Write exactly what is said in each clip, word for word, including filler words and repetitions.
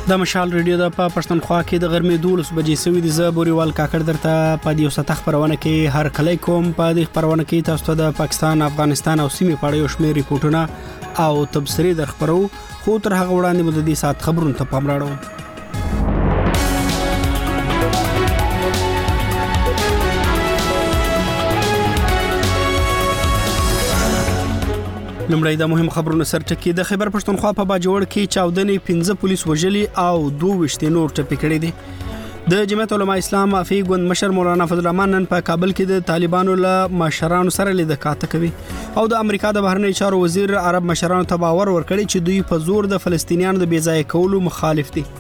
د مشال ریډیو د په پښتونخوا کې د غرمې دولس بجې سوي د زبوريوال کاکړ درته په دیو سطح خبرونه کې هر کله کوم په دې خبرونه کې تاسو ته د پاکستان، افغانستان او سیمې په اړه یو شمېر ریپورتونه او تبصرې در خبرو، خو تر هغه وړاندې مو د دې سات خبرونو ته پام راوړو. لمړی د مهم خبرونو سرټکی د خیبر پښتونخوا په باجوړ کې چاودنې پنځه پولیس وژلي او دوه وشت نور ټپي کړي دي. د جمعیت علماء اسلام افی ګوند مشر مولانا فضل الرحمن نن په کابل کې د طالبانو له مشرانو سره لید کاته کوي او د امریکا د بهرنی چارو وزیر عرب مشرانو ته باور ورکړي چې دوی په زور د فلسطینیانو د بیځای کولو مخالف دي.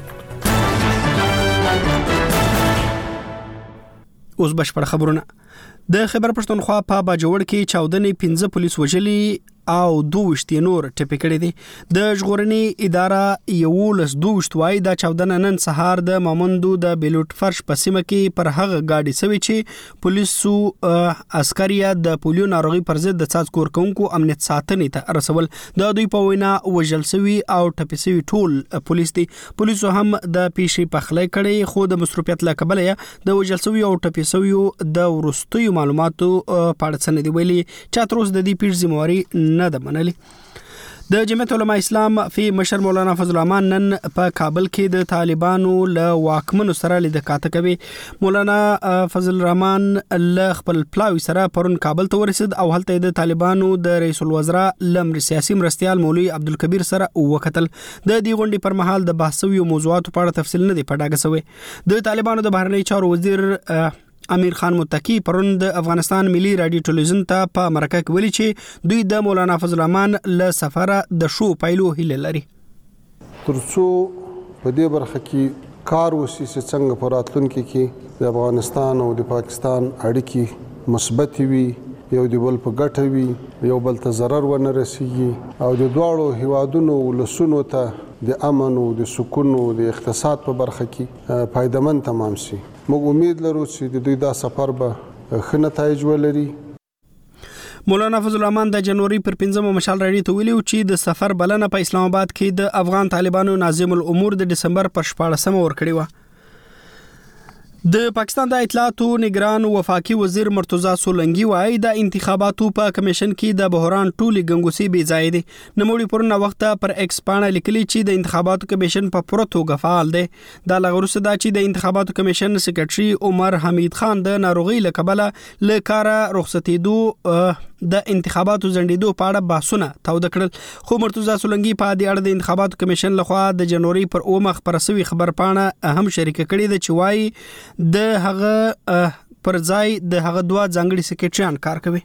اوس بشپړ خبرونه. د خیبر پښتونخوا په باجوړ کې چاودنې پنځه پولیس وژلي او دوه وشت نور ټپي کړي دي. د ژغورنې اداره یولس دوه وشت وای د چاودنه نن سهار د مامندو د بیلوټ فرش په سیمه کې پر هغه گاډي سوي چې پولیسو عسکریا د پولیو ناروغي پر ضد د څاڅکور کوونکو امنیت ساتنې ته رسول. د دوی په وینا وژل سوي او ټپي سوي ټول پولیس دي. پولیسو هم د پیښې پخلی کړي، خو د مصروفیت له کبله د وژل سوي او ټپي سوي د ورستیو معلوماتو په اړه څه نه دی ویلي چې تر اوسه د دې پیښې ذمہواري نه ده منلي. د جمعیت علماء اسلام فی مشر مولانا فضل الرحمن نن په کابل کې د طالبانو له واکمنو سره لید کاته کوي. مولانا فضل الرحمن له خپل پلاوی سره پرون کابل ته ورسید او هلته د طالبانو د رئیس الوزرا لمر سیاسي مرستيال مولوی عبدالکبیر سره وکتل. د دې غونډې پر مهال د بحثوي موضوعاتو په اړه تفصیل نه دی پټاګه شوی. د طالبانو د بهرنی چارو وزیر امیر خان متکی پرون د افغانستان ملي رادیو ټلویزیون ته په مرکه کې ویلي چې دوی د مولانا فضل الرحمن له سفره د شو پایلو هیله لري. ترڅو په دې برخه کې کار وشي چې څنګه په راتلونکي کې د افغانستان او د پاکستان اړیکې مثبت وي، یو د بل په ګټه وي، یو بل ته ضرر ونه رسیږي او د دواړو هیوادونو ولسونو ته د امن او د سکون او د اقتصاد په برخه کې فایدمن تمام شي. موږ امید لرو چې د دوی دا سفر به ښه نتایج ولري. مولانا فضل الرحمن د جنوري پر پنځمه مشال راډیو ته ویلي چې د سفر بلنه په اسلام آباد کې د افغان طالبانو ناظم الامور د دسمبر پر شپاړسمه ورکړې و. د پاکستان د اطلاعاتو نگران وفاقي وزیر مرتضی سولنګي وايي د انتخاباتو په کمیشن کې د بحران ټولي ګنګوسي بي ځای دي. نموړي پرونه وخت پر ایکس پاڼه لیکلي چې د انتخاباتو کمیشن په پوره توګه فعال دی. د لغروسه دا چې د انتخاباتو کمیشن سکرټري عمر حمید خان د ناروغي لکبله له کار رخصتېدو د انتخاباتو ځنډېدو په اړه بحثونه تاوده کړل. خو مرتضی سولنګي په دې اړه د انتخاباتو کمیشن لخوا د جنوري پر اومه خبرسوي خبر پاڼه هم شریک کړي د چوي د هغه پر ځای د هغه دوا ځانګړي سکرټریان کار کوي.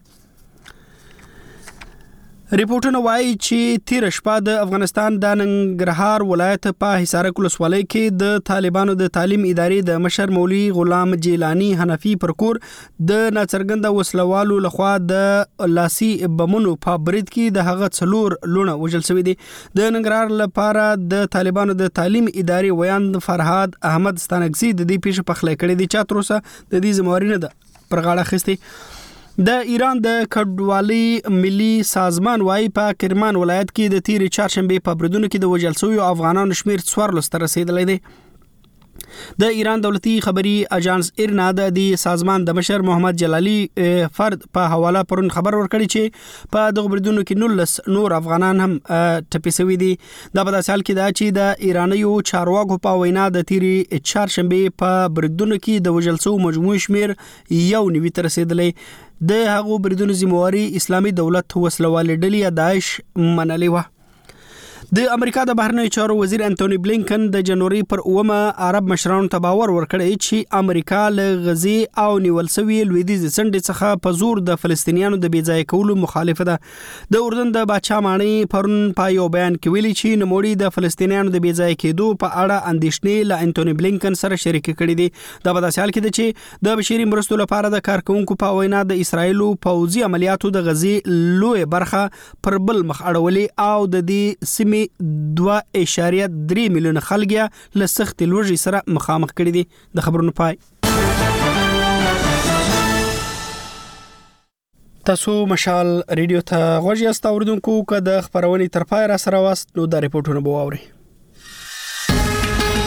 ریپورتونه وایي چې تیر شپه د افغانستان د ننګرهار ولایت په حصار ولسوالۍ کې د طالبانو د تعلیم ادارې د مشر مولوی غلام جیلانی حنفي پر کور د ناڅرګنده وسلوالو لخوا د لاسي بمونو په برید کې د هغه څلور لونه وژل شوی دي. د ننګرهار لپاره د طالبانو د تعلیم ادارې ویان فرهاد احمد ستانکزي د دې پیښې په خله کړې دي چې تر اوسه د دې ذمہواري نه ده پر غاړه اخیستې. د ایران د کډوالۍ ملي سازمان وايي په کرمان ولایت کې د تیر چهارشنبه په بریدونو کې د وژل شویو افغانانو شمیر څوارلس ته رسیدلی دی. د ایران دولتي خبري اژانس ایرنا د دې سازمان د مشر محمد جلالی فرد په حواله پرون خبر ورکړی چې په دغه بریدونو کې نولس نور افغانان هم ټپي شوي دي. دا په داسې حال کې ده چې د ایرانیو چارواکو په وینا د تیری چهارشنبه په بریدونو کې د وژل شویو مجموعي شمیر یو نوي ته رسیدلی. د هغو بریدونو ذمہواري اسلامي دولت وسلوالې ډلې داعش منلې وه. د امریکا د بهرنی چارو وزیر انټونی بلینکن د جنوري پر اومه عرب مشرانو ته باور ورکړی چې امریکا له غزې او نیول شوی لویدیځ څنډې څخه په زور د فلسطینیانو د بیځای کولو مخالفه ده. د اردن د بادشاه مانی پرون په یو بیان کې ویلي چې نوموړي د فلسطینیانو د بیځای کېدو په اړه اندېښنې له انټونی بلینکن سره شریک کړي دي. دا په داسې حال کې ده چې د بشري مرستو لپاره د کارکونکو په وینا د اسرایلو پوځي عملیاتو د غزې لوی برخه پر بل مخ اړولې او د دې سیمې دوه اشاریه درې میلیونه خلک له سخت لوږې سره مخامخ کړي دي. د خبرونو پای. تاسو مشال ریډیو ته غوږ یاست اوریدونکو، که د خبرونې تر پای را سره واست نو د ریپورتونو به واورئ.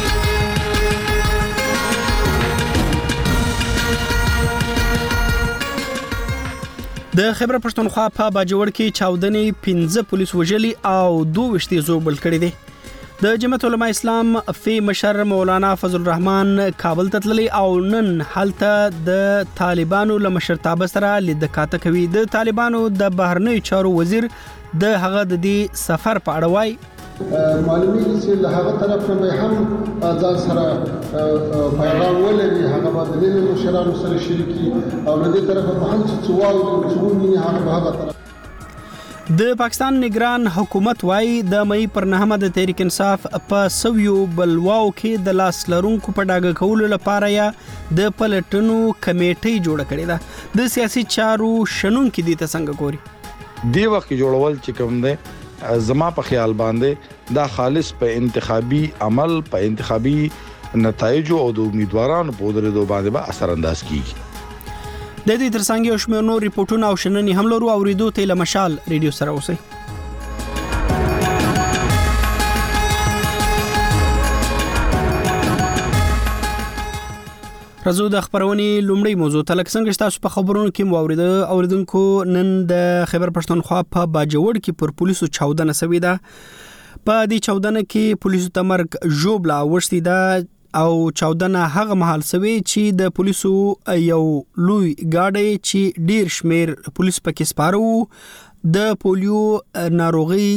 د خیبر پښتونخوا په باجوړ کې چاودنې پنځه پولیس وژلي او دوه وشتي زوبل کړي دي. د جمعیت علماء اسلام فی مشر مولانا فضل الرحمن کابل ته تللی او نن هلته د طالبانو له مشرتابه سره لیدکاته کوي. د طالبانو د بهرنیو چارو وزیر د هغه د دې سفر په اړه وایي معلومیږي چې له هغه طرف نه به هم ځان سره پیغام ولري، هغه به د مشرانو سره شریکي او له دې طرفه به هم چې څوال څومره هغه به هغه طرف. د پاکستان نگران حکومت وایي د مئی پر نهمه د تحریک انصاف په سویو بلواو کې د لاس لرونکو په ډاګه کولو لپاره یا د پلټنو کمیټې جوړه کړې ده. د سیاسي چارو شنونکو دي ته څنګه ګوري؟ دی وخت جوړول چې کوم دی زما په خیال باندې دا خالص په انتخابي عمل په انتخابي نتایج او د امیدوارانو په درېدو باندې به اثر انداز کیږي. د دې ترڅنګ یو شمېر نور ریپورتونه او شننې هم لرو. اوریدو ته له مشال ریډیو سره اوسئ. راځو د خبرونې لومړی موضوع ته. لکه څنګه چې تاسو په خبرونو کې مو اوریدونکو نن د خیبر پښتونخوا په باجوړ کې پر پولیسو چاودنه شوې ده. په دې چاودنه کې پولیسو ته مرګ ژوبله وشتي ده او چاودنه هغه محل سوي چې د پولیسو یو لوی گاډي چې ډیر شمیر پولیس پکې سپارو د پولیو ناروغي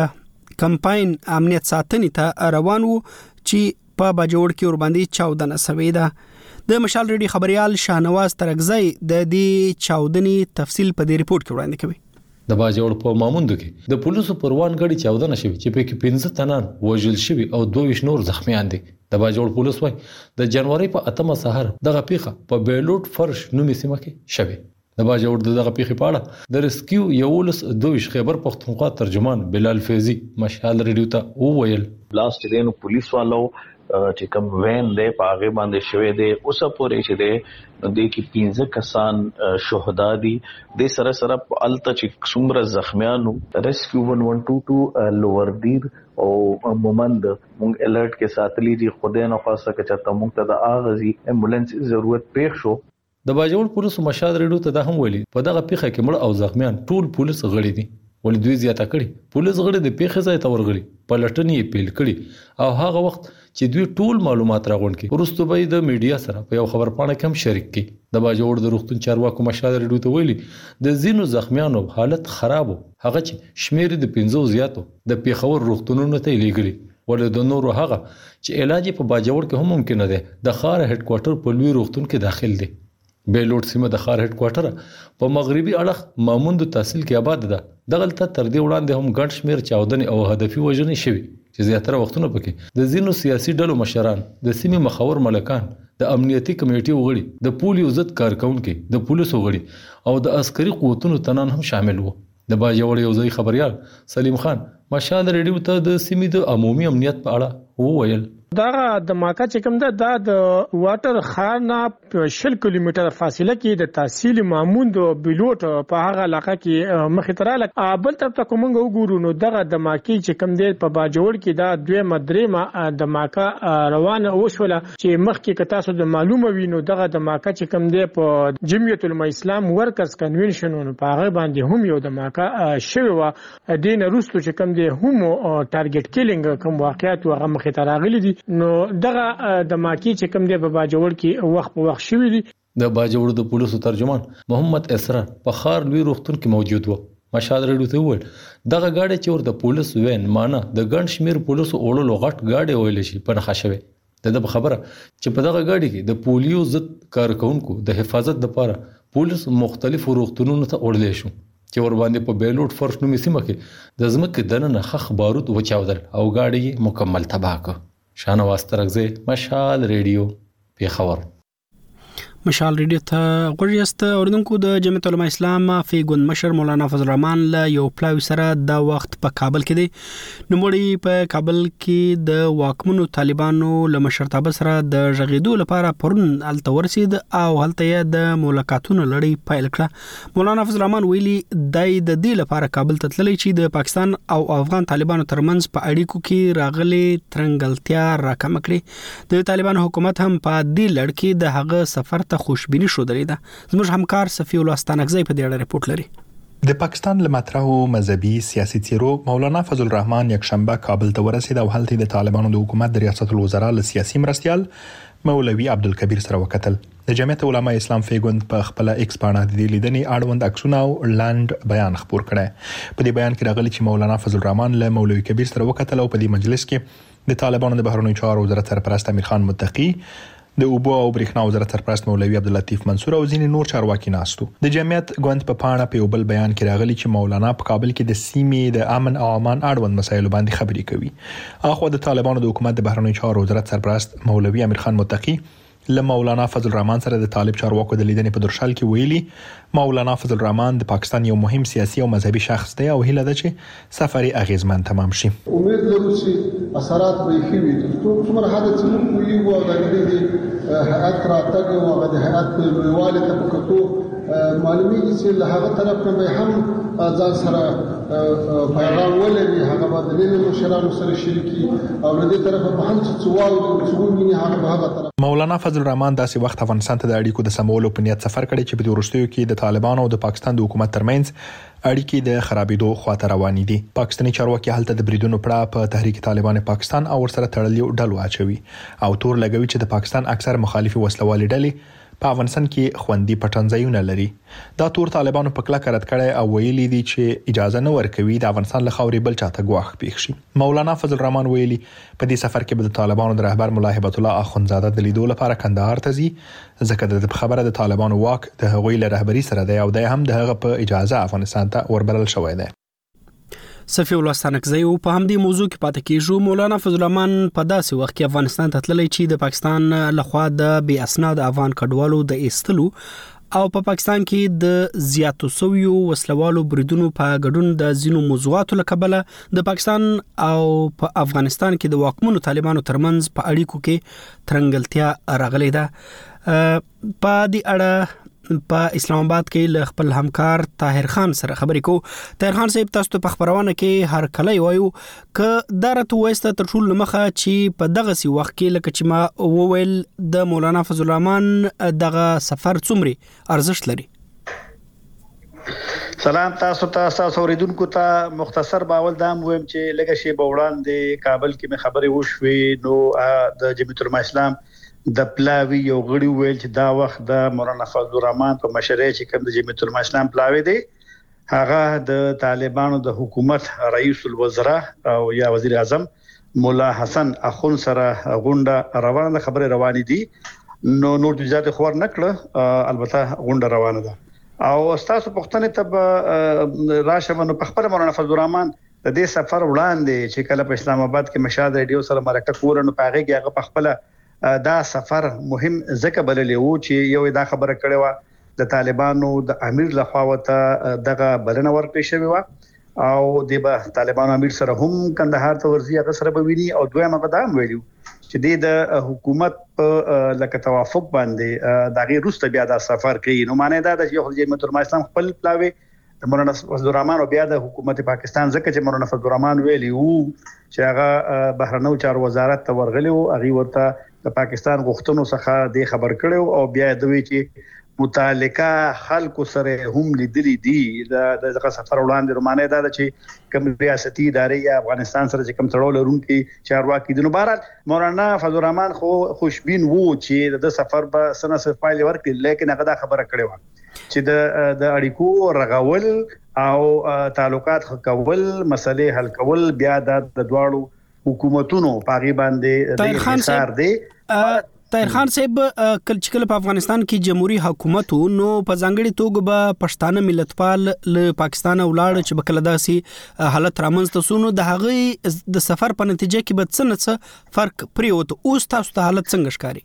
کمپاین امنیت ساتنې ته روان وو چې په باجوړ کې ور باندې چاودنه شوې ده. د مشال ریډي خبريال شاهنواز ترغزی د دې چاودنې تفصیل په دې ریپورت کې وړاندې کوي. د باجوړ په ماموند کې د پولیسو پروان غړي چاودنه شوې چې په کې پنځه تنان وژل شوي او دوه ویشت نور زخمیان دي. د باجوړ پولیس وايي د جنوري په اتمه سحر دغه پیخه په بیلوټ فرش نومي سیمه کې شوه. د باجوړ دغه پیخه په اړه د ریسکیو یولس دویش خیبر پښتونخوا ترجمان بلال فیضی مشال ریډیو ته وویل بلاست دینو پولیس والو چې کوم وین دی په هغه باندې شوې دی اوس پورې چې دی د کی پنځه کسان شهدا دي. د سره سره الته چې څومره زخمیانو ریسکیو ون ون ټو ټو لوردیر او مومند مونږ الرټ کې ساتلی دي. خدای نه خواسته چې ته مونږ ته د اغازي امبولانس ضرورت پېښ شو. د باجوړ پولیسو مشاد ریډیو ته دا هم ویلي په دغه پیخه کې مړ او زخمیان ټول پولیس غړي دي. ولې دوی زیاته کړي پولیس غړي د پیخه ځای ته ورغلي پلټنې پیل کړي او هغه وخت چې دوی ټول معلومات راغونډ کړي ورستو به د میډیا سره په یو خبر پاڼه کې هم شریک کړي. د باجوړ د روغتون چارواکو مشال ریډیو ته ویلي د زینو زخمیانو حالت خراب هغه چې شمیر د پنځو زیاتو د پیښور روغتونونو ته لیږلي. ولې د نورو هغه چې علاج په باجوړ کې هم ممکن نه ده د خار هډ کوارټر په لوی روغتون کې داخل دي. بیلوټ سیمه د خار هډ کوارټر په مغربي اړخ ماموند تحصیل کې آباد ده. دغلته تر دې وړاندې هم ګڼ شمیر چاودنې او هدفي وژنې شوي چې زیاتره وختونه پکې د ځینو سیاسي ډلو مشران د سیمې مخور ملکان د امنیتي کمیټې وغړي د پولیو ضد کارکونکو د پولیسو وغړي او د عسکري قوتونو تنان هم شامل وو. د باجوړ یو ځای خبريال سلیم خان مشال ریډیو ته د سیمې د عمومي امنیت په اړه وویل دا د ماکا چې کوم ده دا د واټر خانه په شل کیلومتر فاصله کې د تحصیل ماموند بیلوټ په هغه علاقه کې مخې تراله بل طرف ته کومنګ وګورو نو دغه د ماکی چې کوم دی په باجوړ کې دا دوه مدرې د ماکا روانه وشوله چې مخکې ک تاسو د معلومه وینو دغه د ماکا چې کوم دی په جمعیت علماء اسلام ورکرز کنونشن په هغه باندې هم یو د ماکا شوی و دین روستو چې کوم دی هم ټارګټ کیلینګ کوم واقعیت هغه مخې تراغلي دي. نو دغه د ماکی چې کوم دی په باجوړ کې وخت په وخت شوی دي. د باجوړ د پولیسو ترجمان محمد اسرار په خار لوی روغتون کې موجود و. مشال ریډیو ته وویل دغه گاډي چې ور د پولیس وین مانه د ګڼ شمیر پولیسو اورلو غټ گاډي ویل شي په نخښه شوی. د خبره چې په دغه گاډي کې د پولیو ضد کارکونکو د حفاظت لپاره پولیس مختلف روغتونونو ته وړل شو چې ور باندې په بیلوټ فرش نومي سیمه کې د ځمکې دننه خخ بارود وچاودل او گاډي مکمل تباہ کړ. شاهنواز ترغزی مشال ریډیو پیښور. مشال ریډیو ته غوړیست اوردونکو د جمعیت علماء اسلام فی ګوند مشر مولانا فضل الرحمن له یو پلاوی سره د وخت په کابل کې دی. نوموړي په کابل کې د واکمنو طالبانو له مشرتابه سره د ژغېدو لپاره پرون هلته ورسید او هلته یې د ملاقاتونو لړۍ پیل کړه. مولانا فضل الرحمن ویلي دای د دې لپاره کابل ته تللی چې د پاکستان او افغان طالبانو ترمنځ په اړیکو کې راغلي ترنګلتیا راکم کړي. د طالبانو حکومت هم په دې لړ کې د هغه سفر ته ته خوشبینی شودلې ده. زموږ همکار صفی الله استانکزی په دې اړه رپورټ لري. د پاکستان له مطرحو مذهبي سیاسي څیرو مولانا فضل الرحمن یکشنبه کابل ته ورسید او هلته د طالبانو د حکومت د ریاست الوزرا له سیاسي مرستيال مولوي عبدالکبیر سره وکتل. د جمعیت علماء اسلام فیګوند په خپل ایکس باندې د لیدنې اړوند عکسونه او لاند بیان خبر کړي. په دې بیان کې راغلي چې مولانا فضل الرحمن له مولوي کبیر سره وکتل او په دې مجلس کې د طالبانو د بهرنیو چارو وزارت سرپرست امیر خان متقی، د اوبو او برېښنا وزارت سرپرست مولوي عبداللطیف منصور او ځینې نور چارواکي ناستو. د جمعیت ګوند په پاڼه په بل بیان کې راغلي چې مولانا په کابل کې د سیمې د امن او امان اړوند مسایلو باندې خبرې کوي. اخو د طالبانو د حکومت د بهرنیو چارو وزارت سرپرست مولوي امیر خان متقی له مولانا فضل الرحمن سره د طالب چارواکو د لیدنې په درشل کې ویلي مولانا فضل الرحمن د پاکستان یو مهم سیاسي او مذهبي شخص دی او هیله ده چې سفر اغیزمن تمام شي. امید لرو چې اثرات به ښه وي. څومره حد چې موږ یو او د دې هیئت راتګ او د هیئت لویواله ته پکتو معلومیږي چې له هغه طرف نه به هم ځان سره پیغام ولري، هغه به د نړۍ مشرانو سره شریکي او له دې طرفه به هم چې واو د څومره هغه به هغه طرف. مولانا فضل الرحمن داسې وخت افغانستان ته د اړیکو د سمولو په نیت سفر کړی چې په وروستیو کې د طالبانو او د پاکستان د حکومت ترمنځ اړیکې د خرابېدو خواته روانې دي. پاکستاني چارواکي هلته د بریدونو پړه په تحریک طالبان پاکستان او ورسره تړلې ډلو اچوي او تور لګوي چې د پاکستان اکثر مخالفي وسلوالې ډلې په افغانستان کې خوندي پټنځایونه لري. دا تور طالبانو په کلکه رد کړي او ویلي دي چې اجازه نه ورکوي د افغانستان له خاورې بل چاته ګواښ پیښ شي. مولانا فضل الرحمن ویلي په دې سفر کې به د طالبانو د رهبر ملا هبت الله اخوندزاده د لیدو لپاره کندهار ته ځي، ځکه د خبره د طالبانو واک د هغوی له رهبری سره دی او د هم د هغه په اجازه افغانستان ته وربلل شوی دی. صفی الله استانکزی په همدې موضوع کې پاتې کیږو. مولانا فضل الرحمن په داسې وخت کې افغانستان ته تللی چې د پاکستان لخوا د بې اسناد افغان کډوالو د ایستلو او په پا پاکستان کې د زیاتو سویو وسلوالو بریدونو په ګډون د ځینو موضوعاتو لکبله د پاکستان او په افغانستان کې د واکمنو طالبانو ترمنځ په اړیکو کې ترنګلتیا راغلې ده. په دې اړه په اسلام آباد کې له خپل همکار طاهر خان سره خبرې کوو. طاهر خان صاحب، تاسو ته په خبرونه کې هر کله وایو ک دارته وایسته تر ټول مخه چې په دغه سی وخت کې لکه چې ما وویل د مولانا فضل الرحمن دغه سفر څومره ارزښت لري. سلام تاسو ته تاسو اوریدونکو ته مختصر باول دام ویم چې لږه شی په وړاندې کابل کې مې خبرې وشوي نو د جمعیت العلماء اسلام د پلاوی یو غړي ویل چې دا وخت د مولانا فضل الرحمن په مشرۍ چې کوم د جمعیت العلماء اسلام پلاوی دی هغه د طالبانو د حکومت رئیس الوزرا او یا وزیر اعظم مولا حسن اخون سره غونډه روانه خبره روانې دي نو نور د زیات خبر نکړه، البته غونډه روانه ده او تاسو پښتنه ته راشه منو په خبره مولانا فضل الرحمن د دې سفر وړاندې چې کله په اسلام آباد کې مشاد ریډیو سره مرکه کورنه پاغه کې هغه په خپل دا سفر مهم ځکه بللې وو چې یو دا خبره کړې و د طالبانو د امیر لخوا وته دغه بلنه ورکړې شوې و او د طالبانو امیر سره هم کندهار ته ورځي هغه سره به ویني او دویمه قدم ویلو چې د حکومت په لکه توافق باندې دغه روسته بیا د سفر کوي. نو معنی دا د یو جمعیت العلماء اسلام خپل پلاوي د مولانا فضل الرحمن او بیا د حکومت پاکستان ځکه چې مولانا فضل الرحمن ویلی وو چې هغه بهرنیو چارو وزارت ته ورغلی وو، هغه ورته د پاکستان غوښتنو څخه د خبر کړو او بیا دوی چې متعلقه خلکو سره هم لیدلې دي د دغه سفر وړاندې رومانه دا چې کوم ریاستي ادارې یا افغانستان سره چې کوم تړاو لرونکي چارواکي دي. نو بهرحال مولانا فضل الرحمن خو خوشبین وو چې د سفر په سنه سره پایله ورکړي، لیکن هغه دا خبره کړې و چې د د اړیکو رغول او تعلقات کول مسلې حل کول بیا د دواړو حکومتونو پاغي باندې د انحصار دی. طاهر خان صاحب، کله چې کله په افغانستان کې جمهوریت حکومت نو په ځانګړي توګه به پښتانه ملتپال له پاکستان ولاړ چې بکله داسي حالت رامنځته سونو د هغه د سفر په نتیجه کې به څه نه فرق پریوت. اوس تاسو ته حالت څنګه ښکاري؟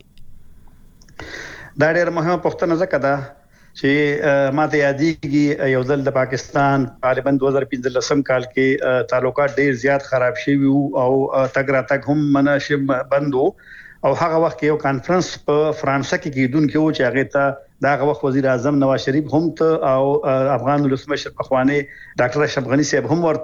دا ډېر مهمه پوښتنه ځکه ده چې ماته یادېږي یو ځل د پاکستان غالبا دوه زره پنځلسم کال کې تعلقات ډېر زیات خراب شوي او تګ راتګ هم مناسب بند وو او هغه وخت کې یو کانفرنس په فرانسه کې کېدونکو چې هغه ته دا هغه وخت وزیر اعظم نواز شریف هم ته او افغان ولسمشر پخوانی ډاکټر اشرف غنی صاحب هم ورته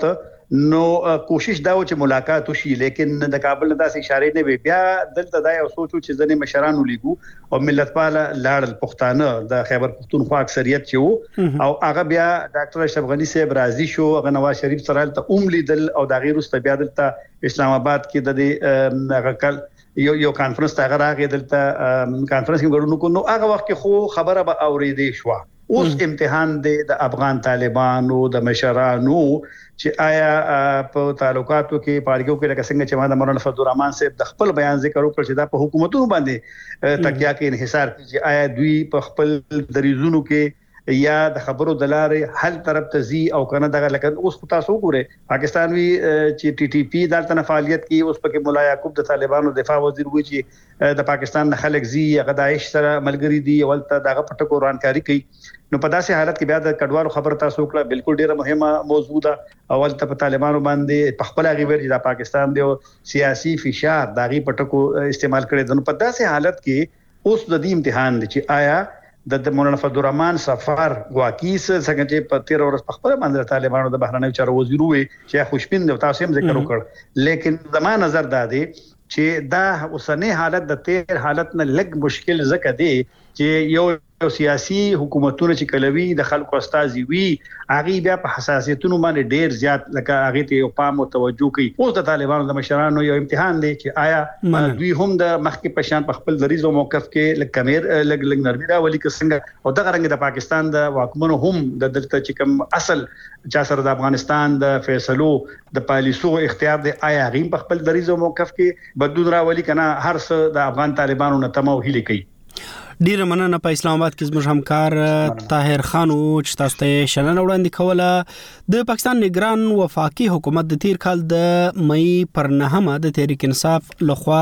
نو کوشش دا و چې ملاقات وشي لیکن د کابل نه داسې اشاره نه وي. بیا دلته دا یو سوچو چې ځنې مشرانو لیګو او ملت پاله لاړل پښتانه د خیبر پښتونخوا اکثریت چې وو او هغه بیا ډاکټر اشرف غنی صاحب راضي شو، هغه نواز شریف سره ته اوم لیدل او دا غیر واست بیا دلته اسلام آباد کې د دې هغه کل یو یو کانفرنس ته راغی، دلته کانفرنس کې ګډون کو. نو هغه وخت کې خو خبره به اورېدې شو. اوس امتحان دی د افغان طالبانو د مشرانو چې آیا په تعلقاتو کې پاړګو کې لکه څنګه چې ما د مولانا فضل الرحمن صاحب د خپل بیان ذکر وکړ چې دا په حکومتونو باندې تکیا کې انحصار کیږي، آیا دوی په خپل دریزونو کې یا د خبرو د لارې حل طرف ته زی او کنه دغه لکه اوس تاسو وګوره پاکستان وی چې ټي ټي پی دالته فعالیت کوي، اوس پکې مولا یعقوب د طالبانو دفاع وزیر وی چې د پاکستان د خلک زی غدایش سره ملګری دي ولته دغه پټکو رانکاری کوي. نو په داسې حالت کې بیا د کډوالو خبره تاسو وکړه بالکل ډیره مهمه موضوع ده. اول ته په طالبانو باندې په خپل غویر چې د پاکستان دی سیاسي فشار دغه پټکو استعمال کړي. نو په داسې حالت کې اوس د دې امتحان دی چې آیا د مولانا فضل الرحمن سفر واکیس څنګه چې په تیر ورځ په خپل باندې طالبانو د بهرنیو چارو وزیر وي چې خوشبین دی تاسو هم ذکر وکړ، لیکن زموږ نظر دا دی چې دا اوسنۍ حالت د تیر حالت نه لږ مشکل ځکه دی چې یو یو سیاسي حکومتونه چې کلوي د خلکو استازي وي هغه بیا په حساسیتونو باندې ډیر زیات لکه هغه ته یو پام او توجه کوي. اوس د طالبانو د مشرانو یو امتحان دی چې آیا دوی هم د مخکې پشان په خپل دریزو موقف کې لکه کمیر لګ لګ نرمي راولي څنګه او دغه رنګ د پاکستان د واکمنو هم د دلته چې کوم اصل چا سره د افغانستان د فیصلو د پالیسو اختیار دی آیا غیم په خپل دریزو موقف کې بدون راولي کنه هر څه د افغان طالبانو نه تمو هلي کوي. ډیره مننه. په اسلام آباد کې زموږ همکار طاهر خان او چې تاسو ته شلنه وړاندې کوله د پاکستان نگران وفاقي حکومت د تیر کال د مې پر نهمه د تحریک انصاف لخوا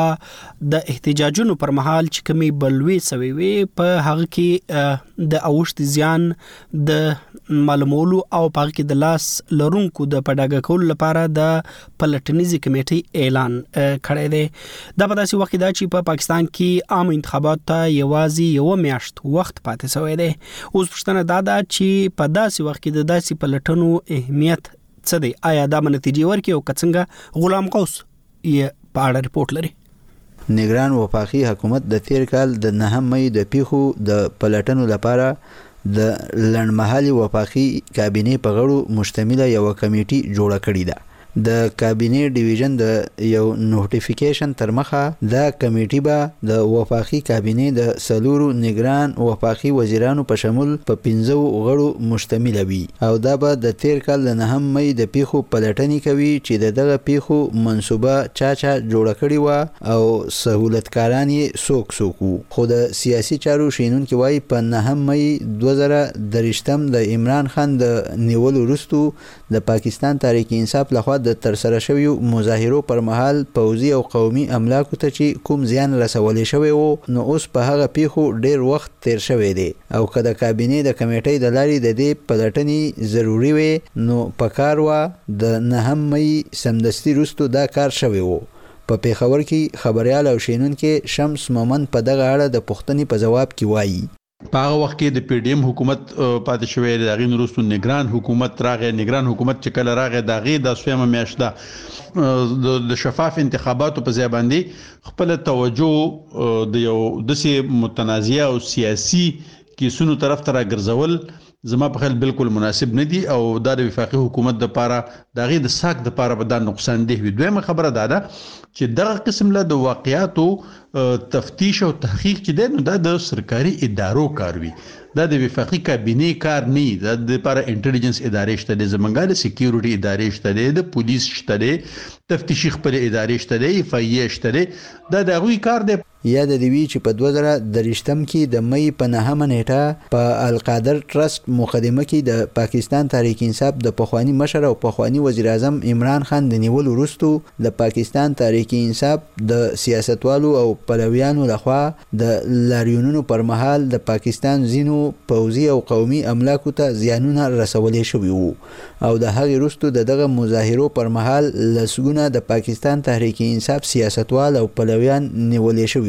د احتجاجونو پر مهال چې کمی بلوي سوي وي په هغه کې د اوشت زیان د معلومولو او په کې د لاس لرونکو د پډاګه کول لپاره د پلټنیزي کمیټې اعلان کړی دی. دا په داسې وخت دا چې په پاکستان کې عام انتخابات ته یوازې یو میاشت وخت پاتې شوی دی. اوس پښتنه دا ده چې په داسې وخت کې د داسې پلټنو اهمیت څه دی؟ آیا دا نتیجې ورکړي او څنګه؟ غلام قوس یې په اړه ریپورت لري. نگران وفاقي حکومت د تیر کال د نهم مې د پیښو د پلټنو لپاره د لړمحلي وفاقي کابینې په غړو مشتمله یو کمیټي جوړه کړې ده. د کابینې ډیویژن د یو نوټیفیکیشن تر مخه دا کمیټي به د وفاقي کابینې د سلورو نگران وفاقي وزیرانو په شمول په پنځو غړو مشتمل وي او دا به د تیر کال د نهم مې د پیښو پلټنې کوي چې د دغه پیښو منسوبه چا چا جوړه کړې و او سہولتکاران یې څوک څوک وو. خو د سیاسي چارو شینونکي وایي په نهم مې دوه زره درشتم د عمران خان د نیولو وروسته د پاکستان تحریک انصاف لخوا د ترسره شویو مظاهرو پر مهال پوځي او قومي املاکو ته چې کوم زیان رسولې شوی وو نو اوس په هغه پیښو ډیر وخت تیر شوی دی او که د کابینې د کمیټې د لارې د دې پلټنې ضروری وي نو پکار و د نهم مې سمدستي وروسته دا کار شوی وو. په پیښور کې خبريال او شینونکو شمس مومن په دغه اړه د پوښتنې په جواب کې وایي په هغه وخت کې د پی ډی ایم حکومت پاتې شوی دی، هغې نه وروسته نگران حکومت راغی. نگران حکومت چې کله راغی د هغې دا څویمه میاشت ده د شفاف انتخاباتو په ځای باندې خپله توجه د یو داسې متنازعه او سیاسي کیسونو طرف ته راګرځول زما په خیال بالکل مناسب نه دي او دا د وفاقي حکومت دپاره د هغې د ساک دپاره به دا نقصان ده وي. دویمه خبره دا ده چې دغه قسم له د واقعاتو تفتیش او تحقیق چې دی نو دا د سرکاري ادارو کار وي، دا د وفاقي کابینې کار نه وي. دا د لپاره انټیلیجنس ادارې شته دی، زمونږ د سکیورټي ادارې شته دی، د پولیس شته دی، تفتیشي خپل ادارې شته دی، اف ای شته دی، دا د هغوی کار دی. یاد دی وی چې په دوه زره درشتم کې د مې په نهمه نیټه په القادر ټرست مقدمه کې د پاکستان تحریک انصاف د پخوانی مشر او پخوانی وزیر اعظم عمران خان د نیولو وروسته د پاکستان تحریک انصاف د سیاستوالو او پلویانو لخوا د لاریونونو پر مهال د پاکستان زینو پوځي او قومي املاکو ته زیانونه رسولې شوي وو او د هغې وروسته د دغه مظاهرو پر مهال لسګونه د پاکستان تحریک انصاف سیاستوال او پلویان نیولې شوي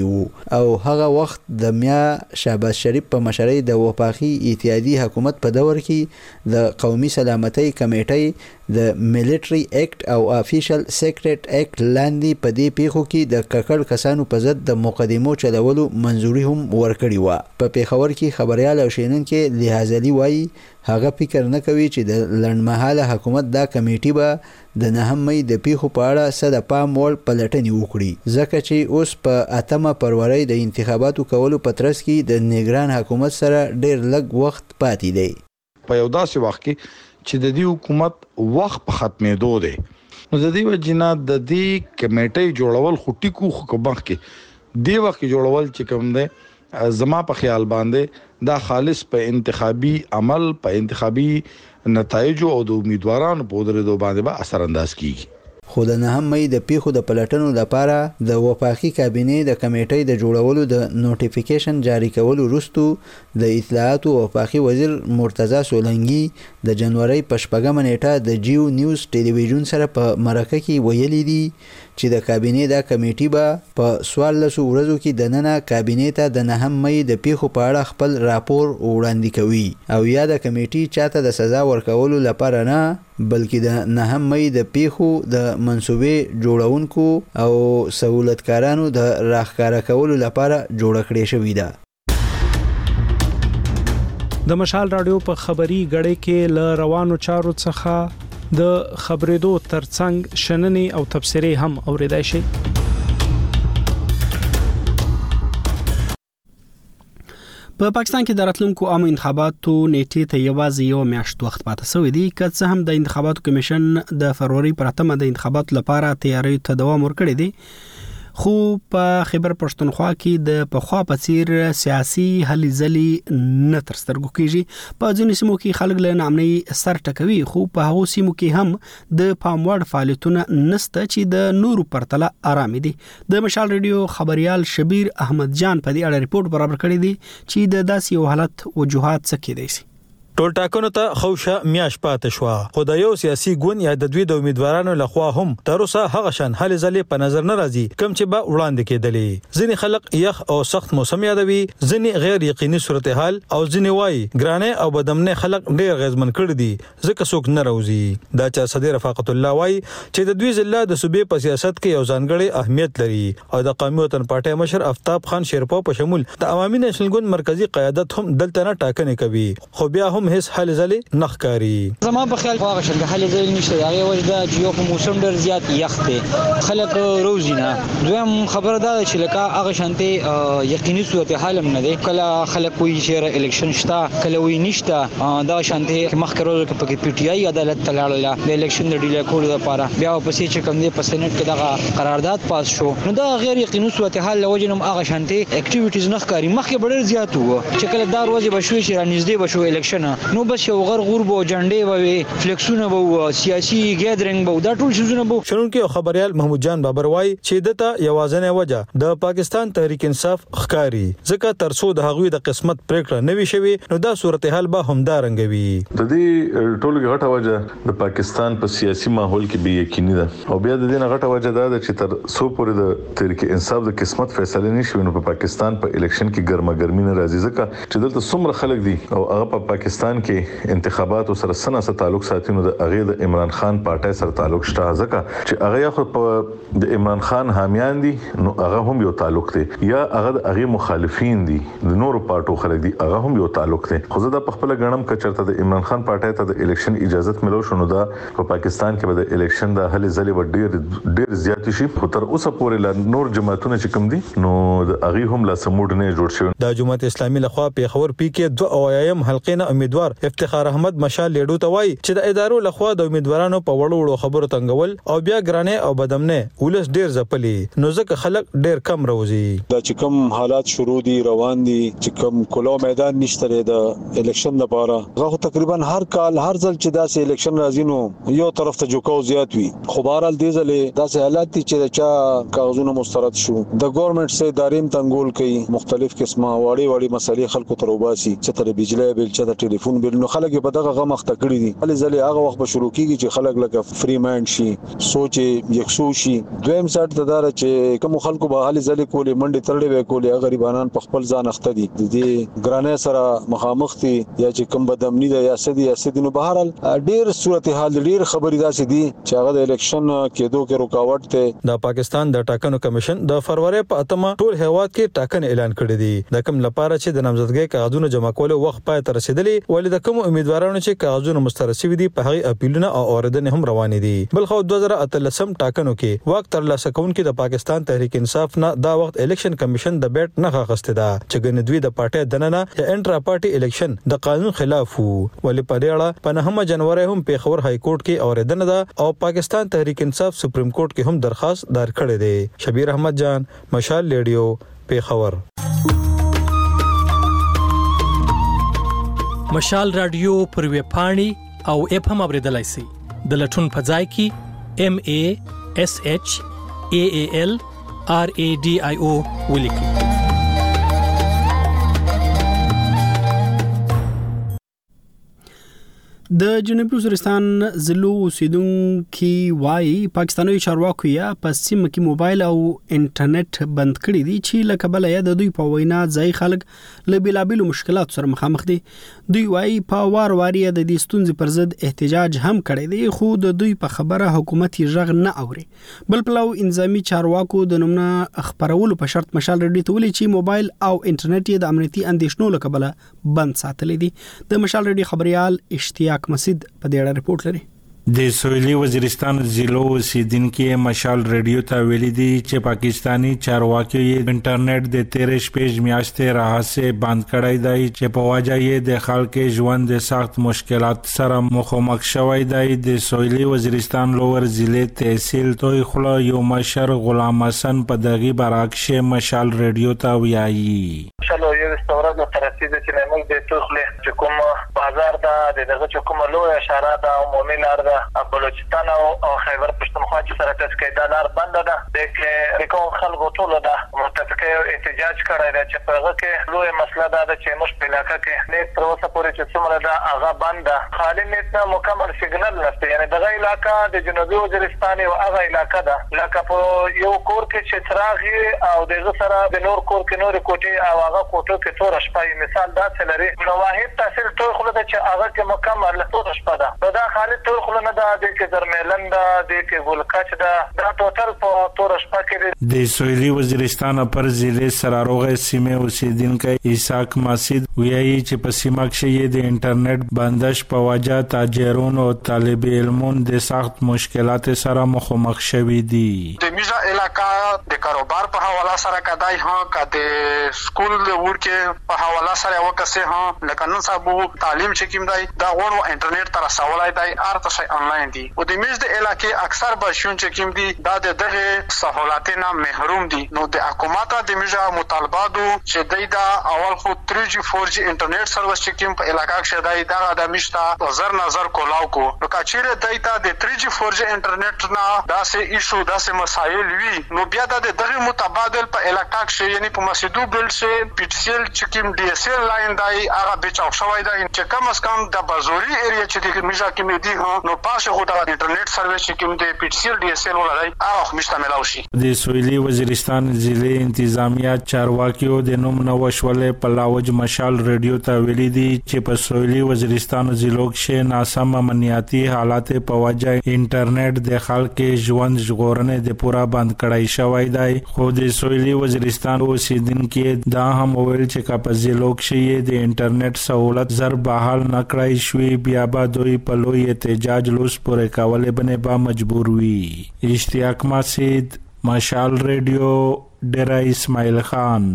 وو او هغه وخت د میا شهباز شریف په مشرۍ د وفاقي اتحادیې حکومت په دور کې د قومي سلامتۍ کمیټې د ملټری ایکټ او افیشل سیکریټ ایکټ لاندې په دې پیښو کې د ککړ کسانو په ضد د مقدمو چلولو منځوري هم ورکړی و. په پیښور کې خبريال او شینونکو لحاظلی وایي هغه فکر نه کوي چې د لنډمهاله حکومت دا کمیټي به د نهم مې د پیښو په اړه څه د پام وړ پلټنې وکړي ځکه چې اوس په اتمه فروری د انتخاباتو کولو په ترڅ کې د نگران حکومت سره ډیر لږ وخت پاتې دی. په یو داسې وخت کې چې د دې حکومت وخت په ختمېدو دی نو د دې وجنه د دې کمیټې جوړول خو ټیکو خو مخ کې دی وخت جوړول چې کوم دی زما په خیال باندې دا خالص په انتخابي عمل په انتخابي نتایج او د امیدوارانو په درېدو باندې به اثر انداز کیږي. خو د نهم مې د پیښو د پلټنو لپاره د وفاقي کابینې د کمیټې د جوړولو د نوټیفیکیشن جاری کولو وروسته د اطلاعات او وفاقي وزیر مرتضی سولنګي د جنوري په شپږمه نیټه د جیو نیوز ټلویزیون سره په مرکه کې ویلي دي چې د کابینې د کمیټې به په څوارلسو ورځو کې د ننه کابینې ته د نهم مې د پیښو په اړه خپل راپور وړاندې کوي او یا د کمیټې چاته د سزا ورکولو لپاره نه بلکې د نهم مې د پیښو د منسوبې جوړونکو او سہولتکارانو د راښکاره کولو لپاره جوړ کړې شوې ده. د مشال رادیو په خبري غړې کې ل روانو چارو څخه د خبرېدو ترڅنګ شننې او تبصرې هم اوریدای شي. په پاکستان کې د راتلونکو عامه انتخاباتو نیټې ته یوازې یو میاشت وخت پاتې شوی دی که څه هم د انتخاباتو کمیشن د فروری پر اتمه د انتخاباتو لپاره تیاری ته دوام ورکړی دی خو په خیبر پښتونخوا کې د پخوا په څیر سیاسي هلې ځلې نه تر سترګو کېږي. په ځینو سیمو کې خلک له ناامنۍ سر ټکوي خو په هغو سیمو کې هم د پام وړ فعالیتونه نشته چې د نورو پرتله آرام دي. د مشال ریډیو خبريال شبیر احمد جان په دې اړه ریپورت برابر کړی دی چې د داسې یو حالت وجوهات څه کېدای شي. ټول ټاکنو ته خوشا میاش پاتې شو خو د یو سیاسي ګوند یا د دوی د امیدوارانو لخوا هم تر اوسه هغه شان حل ځلې په نظر نه راځي کوم چې به وړاندې کېدلې. ځینې خلک یخ او سخت موسم یادوي ځینې غیر یقیني صورتحال او ځینې وایي ګرانه او بدمنه خلک ډېر غزمن کړي دي ځکه څوک نه راوځي. دا چې صدر رفاقت الله وایي چې د دوی ضلع د صوبې په سیاست کې یو ځانګړی اهمیت لري او د قومي وطن پارټي مشر آفتاب خان شیرپو په شمول د عوامي نېشنل ګوند مرکزی قیادت هم دلته نه ټاکنې کوي خو بیا هم هیڅ حل ځلې نخکاری. زما په خیال واغه شل حل ځل نشته هغه وجه د یو موسم ډیر زیات یخ دی خلک روزینه دویم خبره ده چې لکه هغه شانته یقیني صورتحال هم نه دی کله خلک کوئی چې الیکشن شته کله وی نشته دا شانته مخکرو کې پکې پی ټی آی عدالت تلاړه د الیکشن د ډیلی کولو لپاره بیا په سې چې کوم دی په سېنات کې دغه قرارداد پاس شو نو دا غیر یقیني صورتحال لوجه هم هغه شانته اکټیویټیز نخکاری مخکې ډیر زیات وو چې کله دار ورځې بشوي چې را نږدې بشو الیکشن نو بس یو غر غور بو جنډې وو فلیکسونه وو سیاسي ګیدرینګ وو دا ټول شیزونه وو. شنونکو خبريال محمود جان بابر وای چې دته یوازنه وجه د پاکستان تحریک انصاف ښکاری ځکه ترڅو د هغوی د قسمت پریکړه نوي شوی نو دا صورتحال به همدا رنګوي. د دې ټولو غټه وجه د پاکستان په سیاسي ماحول کې به یقیني ده او بیا د دې غټه وجه دا ده چې تر څو پورې د تحریک انصاف د قسمت فیصله نشي نو په پاکستان په الیکشن کې ګرمه ګرمي نه راځي ځکه چې دلته څومره خلک دي او هغه په پاکستان کې انتخابات سره سره سره تعلق ساتي نو د هغه د عمران خان پارټي سره تعلق شته ځکه چې هغه یو په د عمران خان حامیان دي نو هغه هم یو تعلق دی یا هغه د هغه مخالفین دي د نورو پارټو خلک دي هغه هم یو تعلق دی. خو زه د خپل غنم کچرته د عمران خان پارټي ته د الیکشن اجازه ملو شنو دا په پاکستان کې به د الیکشن د حل ځلې و ډیر ډیر زیات شي خو تر اوسه پورې لا نور جماعتونه چې کوم دي نو د هغه هم لا سموډ نه جوړ شوی. د جماعت اسلامي لخوا په خبر پی کې دوه اویایم حلقې نه امیدوار افتخار احمد مشال لیډو ته وایي چې د ادارو لخوا د امیدوارانو په وړو وړو خبرو تنګول او بیا ګرانه او بدمنه ولس ډیر ځپلي نو ځکه خلک ډیر کم راوځي. دا چې کوم حالات شروع دي روان دي چې کوم کلو میدان نشته د الیکشن لپاره هغه تقریبا هر کال هر ځل چې داسې الیکشن راځي نو یو طرف ته جوکاو زیات وي خو بهرحال دې ځلې داسې حالات دي چې چا کاغذونه مسترد شو د ګورنمنت سره ادارې تنګول کوي مختلف قسمه واړي واړي مسلې خلکو ته وباسي چې تر بجلی بل چې د ټلیفون بیل نو خلک په دغه غمخ تکړی دي ولې ځلې هغه وخت به شروع کیږي چې خلک لکه فری مایند شي سوچ یکسو شي دویم سات تدار چې کوم خلکو به حالي ځلې کولې منډي ترړې وې کولې غریبانان په خپل ځان اخته دي د دې ګرانه سره مخامخ دي یا چې کوم بدامنی ده یا سدي یا سدي نو بهرال ډیر صورتحال ډیر خبرې داسې دي چې هغه د الیکشن کېدو کې رکاوټ ته د پاکستان د ټاکنو کمیشن د فروری په اتمه ټول هیواد کې ټاکنې اعلان کړې دي د کوم لپاره چې د نامزدګۍ کاغذونو جمع کولو وخت پای ته رسیدلی ولې د کوم امیدوارانو چې کاغذونه مسترسي دي په هغه اپیلونه او اوریدنې هم روانې دي بل خو دوه زره اتلسم ټاکنو کې وخت ترلاسه کوونکې د پاکستان تحریک انصاف نه دا وخت الیکشن کمیشن د بیٹ نه غوښته ده چې ګندوی د پارټي دننه یا انټرا پارټي الیکشن د قانون خلاف وو ولې په دې اړه په نهمه جنوري هم پیښور های کورټ کې اوریدنه ده او پاکستان تحریک انصاف سپریم کورټ کې هم درخواست دار کړی دی شبیر احمد جان مشال ریډیو پیښور مشال رادیو پر ویب پاڼي او اپ هم اوریدلای شئ د لټون په ځای کې ام ا اس اچ ا ا ال ار ا ډي آی او ولیکئ. د جنوبي وزیرستان ضلع اوسیدونکو وايي پاکستاني چارواکو یا په سیمه کې موبایل او انټرنیټ بند کړی دي چې لکه بل یا د دوی په وینا ځای خلک له بلابلو مشکلات سره مخامخ دي. دوی وايي په وار واری د دې ستونزې پر ضد احتجاج هم کړی دی خو د دوی په خبره حکومت یې ژغ نه اوري. بل پلو انضمامي چارواکو د نومونه خبرولو په شرط مشال ریډي ته ویلي چې موبایل او انټرنیټ یې د امنیتي اندېښنو له کبله بند ساتلې دي. د مشال ریډي خبريال اشتیاق مسید په دې اړه رپورټ لري. د سویلي وزیرستان ضلع اوسیدونکو مشال ریډیو ته ویلي دي چې پاکستانی چارواکي یې انټرنیټ د تیرې شپږ میاشتې راهسه بند کړی دی چې په وجه یې د خلکو ژوند د سخت مشکلات سره مخامخ شوی دی. د سویلي وزیرستان لوور ضلع تحصیل توي خلا یو مشر غلام حسن په دغه برعکس مشال ریډیو ته ویایي شلو یو استورات نو ترسید چې موږ د توخله چې کوم بازار دا دغه چې کوم لوی اشاره دا عمومي لار دا بلوچستان او خیبر پښتونخوا چې سره تاسو کې دا لار بند ده د کوم خلکو ټول ده متفقه احتجاج کړی دی چې په هغه کې لوی مسله ده چې موږ په علاقې کې نه تر اوسه پورې چې څومره ده هغه بند ده خالي نت مکمل سیګنال نشته یعنی دغه علاقې د جنوبي وزیرستان او هغه علاقې ده لکه په یو کور کې چې څراغ او دغه سره د نور کور کې نور کوټي او هغه کوټو کې تور شپه مثال دا څه لري نو واحد تاثیر ټول خو ده چې هغه کې مکمل تور شپه ده دا خالي ټول خو نه دا د کې درملن دا د کې ګلکاچ دا دا ټوټل په تور شپه کې د سویلي وزیرستان پر ضلع سراروغه سیمه اوسیدونکو اسحاق مسید ویایي چې په سیمه کې د انټرنیټ بندش په وجه تاجرون او طالب علمون د سخت مشکلات سره مخامخ شوي دي. د میزا علاقې د کاروبار په حواله سره کدای ها کده سکول د ورکه په حواله سره وکړه ها لکه نن سبا تعلیم چې کوم دی دا غوړو انټرنیټ تر سوالای دی ارته شي انلاین دي او د میز د علاقې اکثر بشون چې کوم دي دا دغه سہولتونه محروم دي نو د حکومت د میز مطالباتو چې دای دا اول خو تھری جی فور جی انټرنیټ سروس چې کوم په علاقې کې دای دا د میشته نظر نظر کولاو کو نو کچېره دای ته د تھری جی فور جی انټرنیټ نه دا سه ایشو دا سه مسایل وی نو بیا د دغه متبادل په علاقې کې یعنی په مسجدو بل سه پی ټی سی ال چې کوم ډي اس ال لاین دای هغه بچاو شوی دی چې کم از کم د بازوري ایریا چې د میزا کې مې دي نو پاسه خو د انټرنیټ سروس چې کوم د پی ټی سی ال ډي اس ال ولای هغه مشتمل شي. د سویلي وزیرستان ضلع انتظامیه چارواکیو د نوم نو وشولې په لاوج مشال ریډیو ته ویلي دي چې په سویلي وزیرستان ضلع کې ناسم امنیتي حالات په وجه انټرنیټ د خلکو ژوند ژغورنې د پورا بند کړای شوی دی خو د سویلي وزیرستان اوسیدونکو دا هم ویل چې په ضلع کې د انټرنیټ سہولت زر بحال نکړای شوی بیا به دوی په لوی احتجاج لوس پورې کولې بنه با مجبور وي. اشتیاق مسید مشال ریډیو ډیرا اسماعیل خان.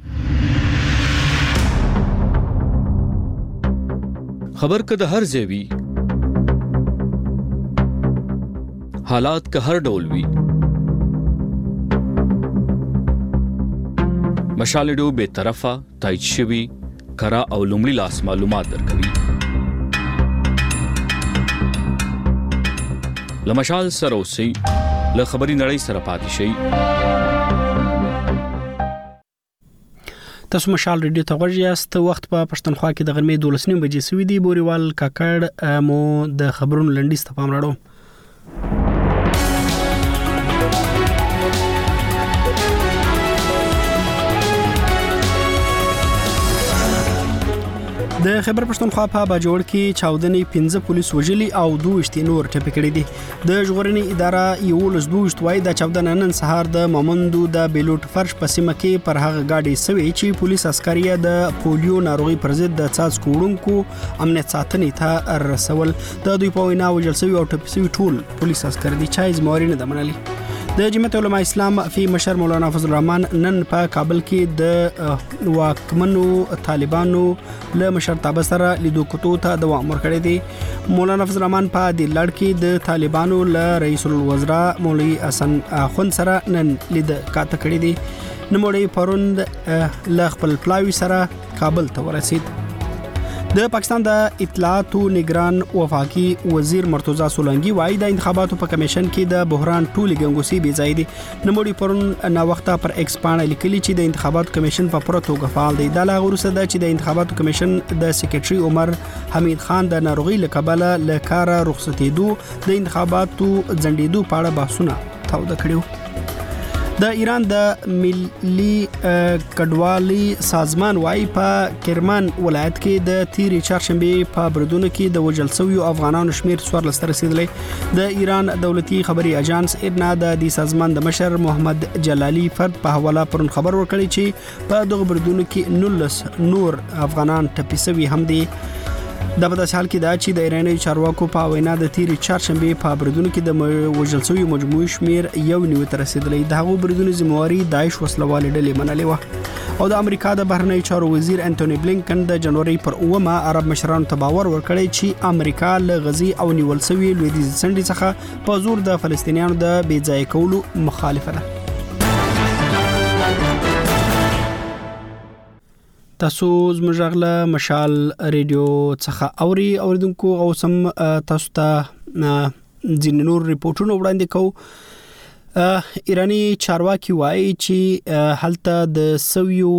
خبر کده هر ځای حالات که هر ډول وي مشال ریډیو به طرفه تایید شوی کرا او لومړی لاس معلومات درکوي. لمشال سره اوسئ له خبري نړۍ سره پاتې شئ. تاسو مشال ریډیو ته غوږ یاست. وخت په پښتونخوا کې د غرمې دولس نیمې بجې سوي دي. بوريوال کاکړ مو د خبرونو لنډیز ته پام راړو. د خبر پښتونخوا په باجوړ کې چاودنې پنځه پولیس وژلي او دوه اشتي نور ټپي کړي دي. د ژغورنې اداره یو لسبوشت وای د چاودنه نن سهار د مامندو د بیلوټ فرش په سیمه کې پر هغه گاډي سوي چې پولیس عسکریا د پولیو ناروغي پر ضد د څاڅکو وړونکو امنیت ساتنې ته رسول. د دوی په وینا وژل شوی او ټپي شوی ټول پولیس عسکر دي چې زمواري نه دمنلي. د جمعیت علماء اسلام فی مشر مولانا فضل الرحمن نن په کابل کې د واکمنو طالبانو له مشرتابه سره لیدو کوتو ته دوام ورکړی دی. مولانا فضل الرحمن په د لړ کې د طالبانو له رئیس الوزرا مولوی حسن اخوند سره نن لید کاته کړی دی. نموړی پروند له خپل پلاوی سره کابل ته ورسید. د پاکستان د اطلاعات او نگران وفاقي وزیر مرتضی سولنګي وايي د انتخاباتو په کمیشن کې د بحران ټولي ګنګوسي بي ځای دي. نموړي پرون نا وخته پر ایکس باندې لیکلي چې د انتخاباتو کمیشن په پروتوګه فعال دی. د لاغورو سره چې د انتخاباتو کمیشن د سیکریټري عمر حمید خان د ناروغي لقبله لکاره رخصتېدو د انتخاباتو ځنډېدو په اړه بحثونه تاوده کړیو. د ایران د ملي کډوالي سازمان وايي په کرمان ولایت کې د تیری چهارشنبه په بردونو کې د وژل شویو افغانانو شمیر څوارلس ته رسیدلی. د ایران دولتي خبري اژانس ایرنا د دې سازمان د مشر محمد جلالی فرد په حواله پرون خبر ورکړی چې په دغه بردونو کې نولس نور افغانان ټپي شوي هم دي. د په داسې حال کې دا چې د ایراني چارواکو په وینا د تیری چهارشنبه په بردونو کې د وژل شویو مجموعي شمیر یو نیو ته رسیدلی. د هغو بردونو ذمہواری داعش وسلوال ډلې منلې و. او د امریکا د بهرنی چارو وزیر انټونی بلینکن د جنوري پر اومه عرب مشرانو ته باور ورکړی چې امریکا له غزي او نیول شوی لویدیځ سندې څخه په زور د فلسطینیانو د بې ځای کولو مخالفه ده. تاسو زموږ مشال ریډیو څخه اوري اوریدونکو او سم تاسو ته ځینې نور ریپورتونه وړاندې کوو. ایرانی چارواکي وایي چې هلته د سویو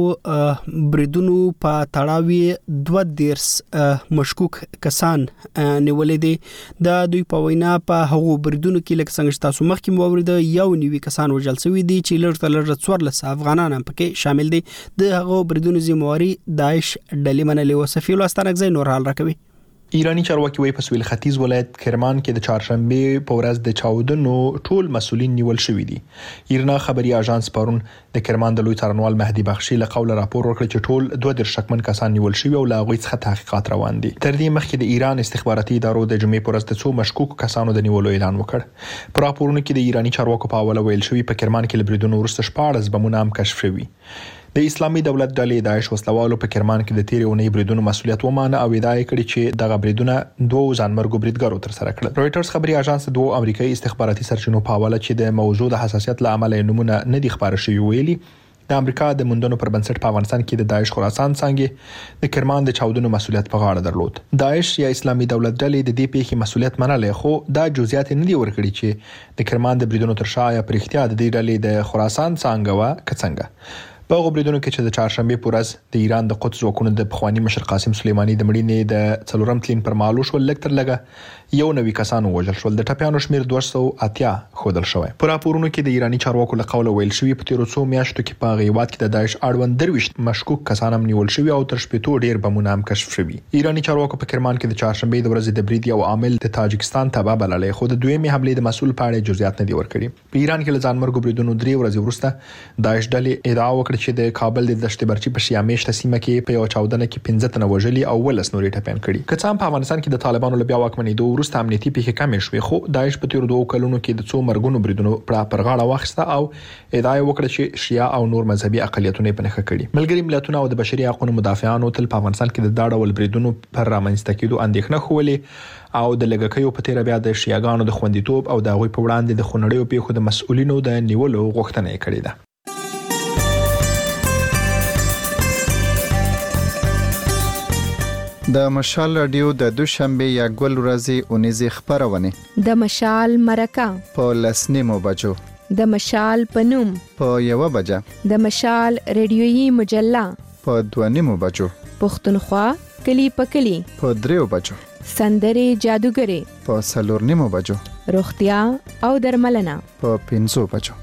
بریدونو په تړاو دوه دیرس مشکوک کسان نیولې دي. د دوی په وینا په هغو بریدونو کې لکه څنګه تاسو مخکې مو اوریدل یو نیوي کسان وژل شوي دي چې لږ تر لږه څوارلس افغانان هم پکې شامل دي. د هغو بریدونو ذمہواری داعش ډلې منلې و. سفیر لاستانګزی نور حال راکوي. ایرانی چارواکي وايي په سویل ختیځ ولایت کرمان کې د چهارشنبه په ورځ د چاودنو ټول مسولین نیول شوي دي. ایرنا خبري اژانس پرون د کرمان د لوی څارنوال مهدي بخشي له قوله راپور ورکړ چې ټول دوه در شکمن کسان نیول شوي او لا غوي څخه تحقیقات روان دي. تر دې مخکې د ایران استخباراتي ادارو د جمعې پر ورځ د څو مشکوک کسانو د نیولو اعلان وکړ. پر راپورونو کې د ایرانی چارواکو په حواله ویل شوی په کرمان کې لبریدونو ورسته شپاړس بمونه هم کشف شوي. د اسلامي دولت ډلې داعش وسلوالو په کرمان کې د تیرې اونۍ بریدونو مسولیت ومانه او ادعا کړې چې دغه بریدونه دوه ځانمرګو بریدګرو تر سره کړل. رويټرز خبري اژانس د دوه امریکایي استخباراتي سرچینو په حواله چې د موضوع د حساسیت له امله نمونه نه دي خبره شوی ویلي د امریکا د مندونو پر بنسټ په افغانستان کې د داعش خراسان څنګه د کرمان د چاودنو مسولیت په غاړه درلود. داعش یا اسلامي دولت ډلې د دې پیښې مسولیت منلې خو دا جزئیات نه دي ورکړي چې د کرمان د بریدونو تر شا یا پر اختیار د دې ډلې د خراسان څنګه وا کڅنګه. په غوبریدونو کې چې د چهارشنبه په ورځ د ایران د قدس وکونو د پخوانی مشر قاسم سلیمانی د مړینې د څلورم تلین پر مالوش ول لکتر لګه یو نوي کسانو وژل شول. د ټپیانو شمیر دوه سوه اتیا خودل شوی. په راپورونو کې د ایرانی چارواکو له قوله ویل شوی په تیرو څو میاشتو کې په غیبات کې د داعش اړوند درويش مشکوک کسان هم نیول شوی او تر شپږ ډیر بمونه هم کشف شوی. ایرانی چارواکو په کرمان کې د چهارشنبه د ورځې د برید یو عامل د تاجکستان تبع بللې خو د دویمه حمله د مسول په اړه جزئیات نه دی ورکړي. په ایران کې له ځانمرګو بریدونو درې ورځې وروسته داعش ډلې ادعا وکړه چې د کابل د دشت برچی په شیامیش تسمه کې په یو چاودنه کې پنځه تنه وژلي او ولس نورې ټپيان کړي. که څه هم په افغانستان کې د طالبانو له بیا واکمنېدو وروسته امنیتي پیښې کمې شوې خو داعش په تیر دوه کلونو کې د څو مرګونو بریدونو پر غاړه واخیسته او ادعا وکړه چې شیعه او نور مذهبي اقلیتونه په نخښه کړي. ملګری ملتونه او د بشري حقوقو مدافعانو تل په افغانستان کې د دا ډول بریدونو پر رامنځته کېدو اندېښنه خولې او د لګکیو په تیر بیا د شیعاګانو د خوندیتوب او د غوي په وړاندې د خونړیو پیښو د مسؤلینو د نیولو غوښتنه کړې ده. د مشال رادیو د دوشنبه یا ګل ورځې اونیزه خبرونه د مشال مرکه په لسنیمو بجو د مشال پنوم په یو بجه د مشال ریډیويي مجله په دوه نیمو بجو، پښتونخوا کلی په کلی په دریو بجو، سندرې جادوګرې په څلور نیمو بجو، روغتیا او درملنه په پنځو بجو.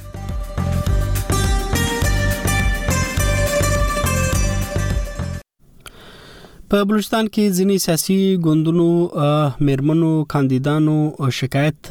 په بلوچستان کې ځینې سیاسي ګوندونو میرمنو کاندیدانو شکایت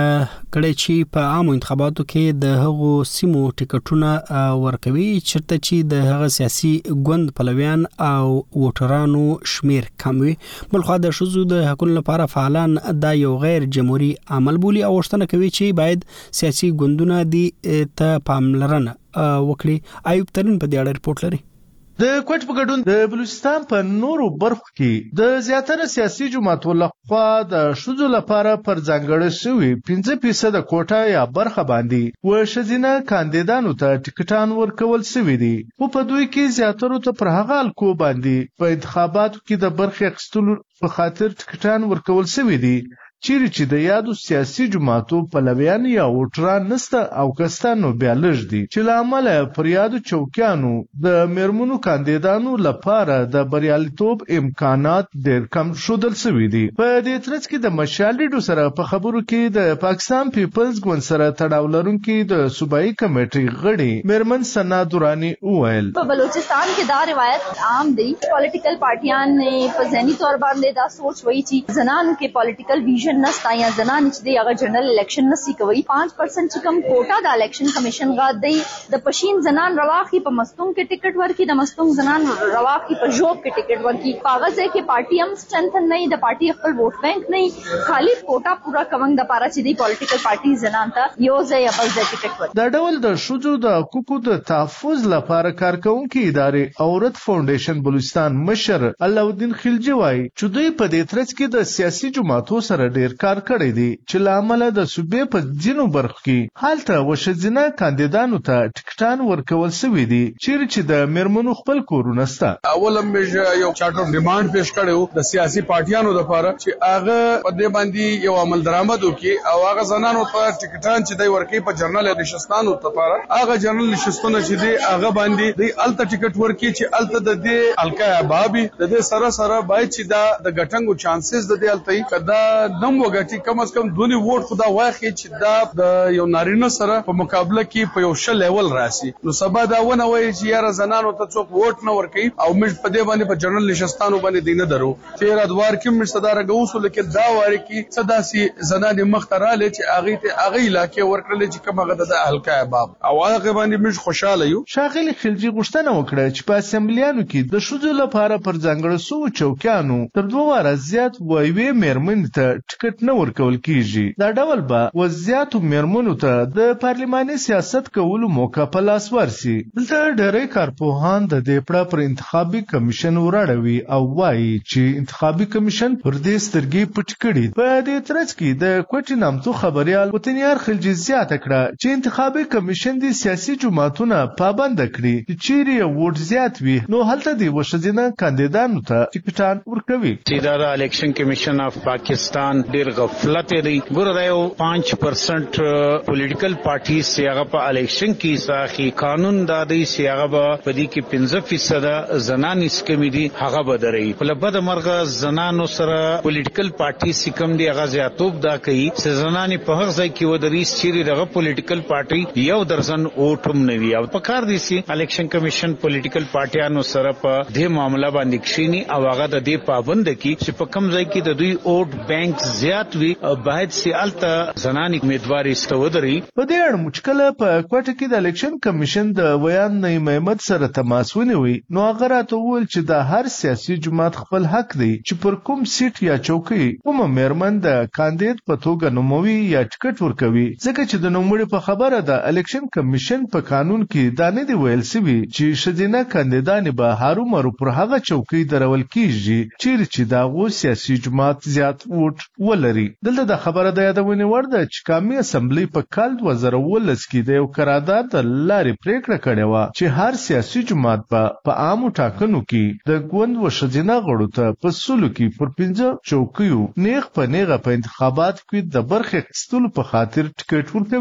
کړی چې په عامو انتخاباتو کې د هغو سیمو ټیکټونه ورکوي چېرته چې د هغه سیاسي ګوند پلویان او ووټرانو شمیر کم وي. بلخوا د ښځو د حقونو لپاره فعالان دا یو غیر جمهوري عمل بولي او غوښتنه کوي چې باید سیاسي ګوندونه دې ته پاملرنه وکړي. ایوب ترین په دې اړه رپورټ لري. د کوټ په ګډون د بلوچستان په نورو برخو کې د زیاتره سیاسي جماعتو لخوا د ښځو لپاره پر ځانګړې شوي پنځه فیصده کوټه یا برخه باندې و ښځینه کاندیدانو ته ټیکټان ورکول شوي دي، خو په دوی کې زیاترو ته پر هغه حلقو باندې په انتخاباتو کې د برخې اخیستلو په خاطر ټیکټان ورکول شوي دي چیرې چې د یادو سیاسي جماعتو پلویان یا ووټران نسته او کستانو بیا لږ دي، چې له امله پر یادو چوکیانو د میرمنو کاندیدانو لپاره د بریالیتوب امکانات ډېر کم ښودل شوي دي. په دې ترڅ کې د مشال ډیډو سره په خبرو کې د پاکستان پیپلز ګوند سره تړاو لرونکي د صوبایي کمیټې غړي میرمن سنا دورانی وویل په بلوچستان کې دا روایت عام دی، پولیټیکل پارټیان په ذهني تور باندې دا سوچ وایي چې زنانو کې پولیټیکل ویژن نستا یا زنان چې دی هغه جنرال الیکشن نسی کوي. پانچ پرسنٹ چې کوم کوټا د الیکشن کمیشن غا دی د پښین زنان رواخي په مستونګ کې ټیکټ ورکي، د مستونګ زنان رواخي په جوب کې ټیکټ ورکي. کاغذ کې پارټي هم سټرنث نه د پارټي خپل ووټ بانک نه خالی کوټا پورا کوم د پاره چې دی پولیټیکل پارټي زنان ته یو ځای بل ځای ټیکټ ورکي. دا ډول د شوجو د حقوقو د تحفظ لپاره کارکونکو ادارې عورت فاونډیشن بلوچستان مشر علاءالدین خلجی وایي چې دوی په دې ترڅ کې د سیاسي جماعتو سره ډېر کار کړی دی چې له امله د صوبې په ځینو برخو کې هلته وښځینه کاندیدانو ته ټیکټان ورکول شوي دي چیرې چې د میرمنو خپل کورونه شته. اول هم یو چارټر ډیماند پیش کړی د سیاسي پارټیانو لپاره چې هغه په دې باندې یو عمل درآمد وکړي او هغه زنانو ته ټیکټان چې دی ورکړي په جرنل نشستانو لپاره هغه جرنل نشستونه چې دی هغه باندې دی الته ټیکټ ورکړي چې الته د دې الکا بابي د دې سره سره باید چې دا د ګټنګو چانسز د دې الته کدا نم وګټي کم از کم دونی ووټ خدا واخی چې دا د یو نارینه سره په مقابله کې په یو شل لیول راسي. نو سبا دا ونه وایي چې یاره زنانو ته څوک ووټ نه ورکوي او موږ په دې باندې په جنرال نشستانو باندې دی نه درو چې رادوار کې موږ صدر غوسو لیکل دا واري کې صداسي زنانې مختراله چې اغه ته اغه علاقې ورکړل چې کوم هغه د الکا باب او هغه باندې موږ خوشاله یو. شاغلی خلجی غوښتنه وکړه چې په اسمبلیانو کې د شوزو لپاره پر ځانګړو سو چوکیانو تر دوه واره زیات وایوي میرمن ته ټیکټ نه ورکول کیږي. دا ډول به وضعیت میرمنو ته د پارلماني سیاست کولو موقع په لاس ورسي. دلته ډېری کارپوهان د دې پړه پر انتخابي کمیشن وراړوي او وایي چې انتخابي کمیشن پر دې سترګې پټ کړي. په دې ترڅ کې د کوټې نامتو خبريال وطنیار خلجی زیاته کړه چې انتخابي کمیشن د سیاسي جماعتونو پابند کړي چې چیرې ووټ زیات وي نو هلته دی وښځینه کاندیدانو ته ټیکټان ورکوي. اداره الیکشن کمیشن اف پاکستان ډېر غفلت دی. ګور دا یو پانچ پرسنٹ پولیټیکل پارټي سیاغه په الیکشن کې ساخي قانون دا دی سیاغه په دې کې پنځه فیصد زنان اسکمی دي هغه بدري په لبد مرغه زنانو سره پولیټیکل پارټي سکم دی هغه زیاتوب دا کوي چې زنان په هغه ځای کې ودري چې دغه پولیټیکل پارټي یو درزن اوټم نه وي او په کار دي سي الیکشن کمیشن پولیټیکل پارټیانو سره په دې معاملې باندې کښینی او هغه د دې پابند کی چې په کم ځای کې د دوی اوټ بانک زیات وي باید سیالته زنانی امیدواري استودري. په دې اړه مشکله په کوټه کې د الیکشن کمیشن د ویان نعیم احمد سره تماس ونیوي نو هغه راته وویل چې د هر سیاسي جماعت خپل حق دی چې پر کوم سیټ یا چوکۍ کوم میرمن د کاندید په توګه نوموي یا ټیکټ ورکوي ځکه چې د نوموړي په خبره د الیکشن کمیشن په قانون کې دا نه دی ویل سوي چې ښځینه کاندیدانې به هرومرو پر هغه چوکۍ درول کیږي چیرې چې دغه سیاسي جماعت زیات ووټ ولري. دلته د خبره د یادونې وړ ده چې قومي اسمبلی په کال دوه زره ولس کې د یو قرارداد د لارې پریکړه کړې وه چې هر سیاسي جماعت به په عامو ټاکنو کې د ګوند و ښځینه غړو ته په سلو کې پر پنځه چوکیو نیغ په نیغه په انتخاباتو کې د برخې اخیستلو په خاطر ټیکټ ورکوي.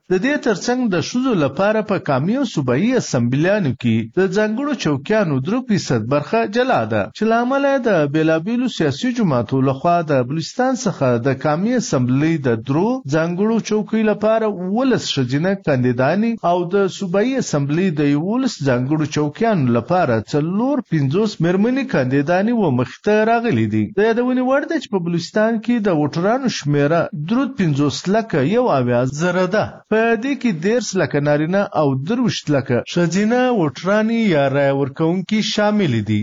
د دې ترڅنګ د شوزو لپاره په کامیو صوبایي اسمبلیانو کې د ځانګړو چوکیانو درې فیصد برخه جلا ده چې لامل د بیلابیلو سیاسي جماعتو لخوا د بلوچستان څخه د کامی اسمبلی د درو ځانګړو چوکۍ لپاره ولس شجنه کاندیدانی او د صوبایي اسمبلی د ولس ځانګړو چوکیانو لپاره څلور پنځوس مرمنې کاندیدانی و مخته راغلي دي. د یادونې وړ ده چې په بلوچستان کې د ووټرانو شمیره درود پنځوس لکه یو اویا زره ده. په دې کې دیرش لکه نارینه او درویشت لکه ښځینه ووټرانې یا رایه ورکوونکي شامل دي.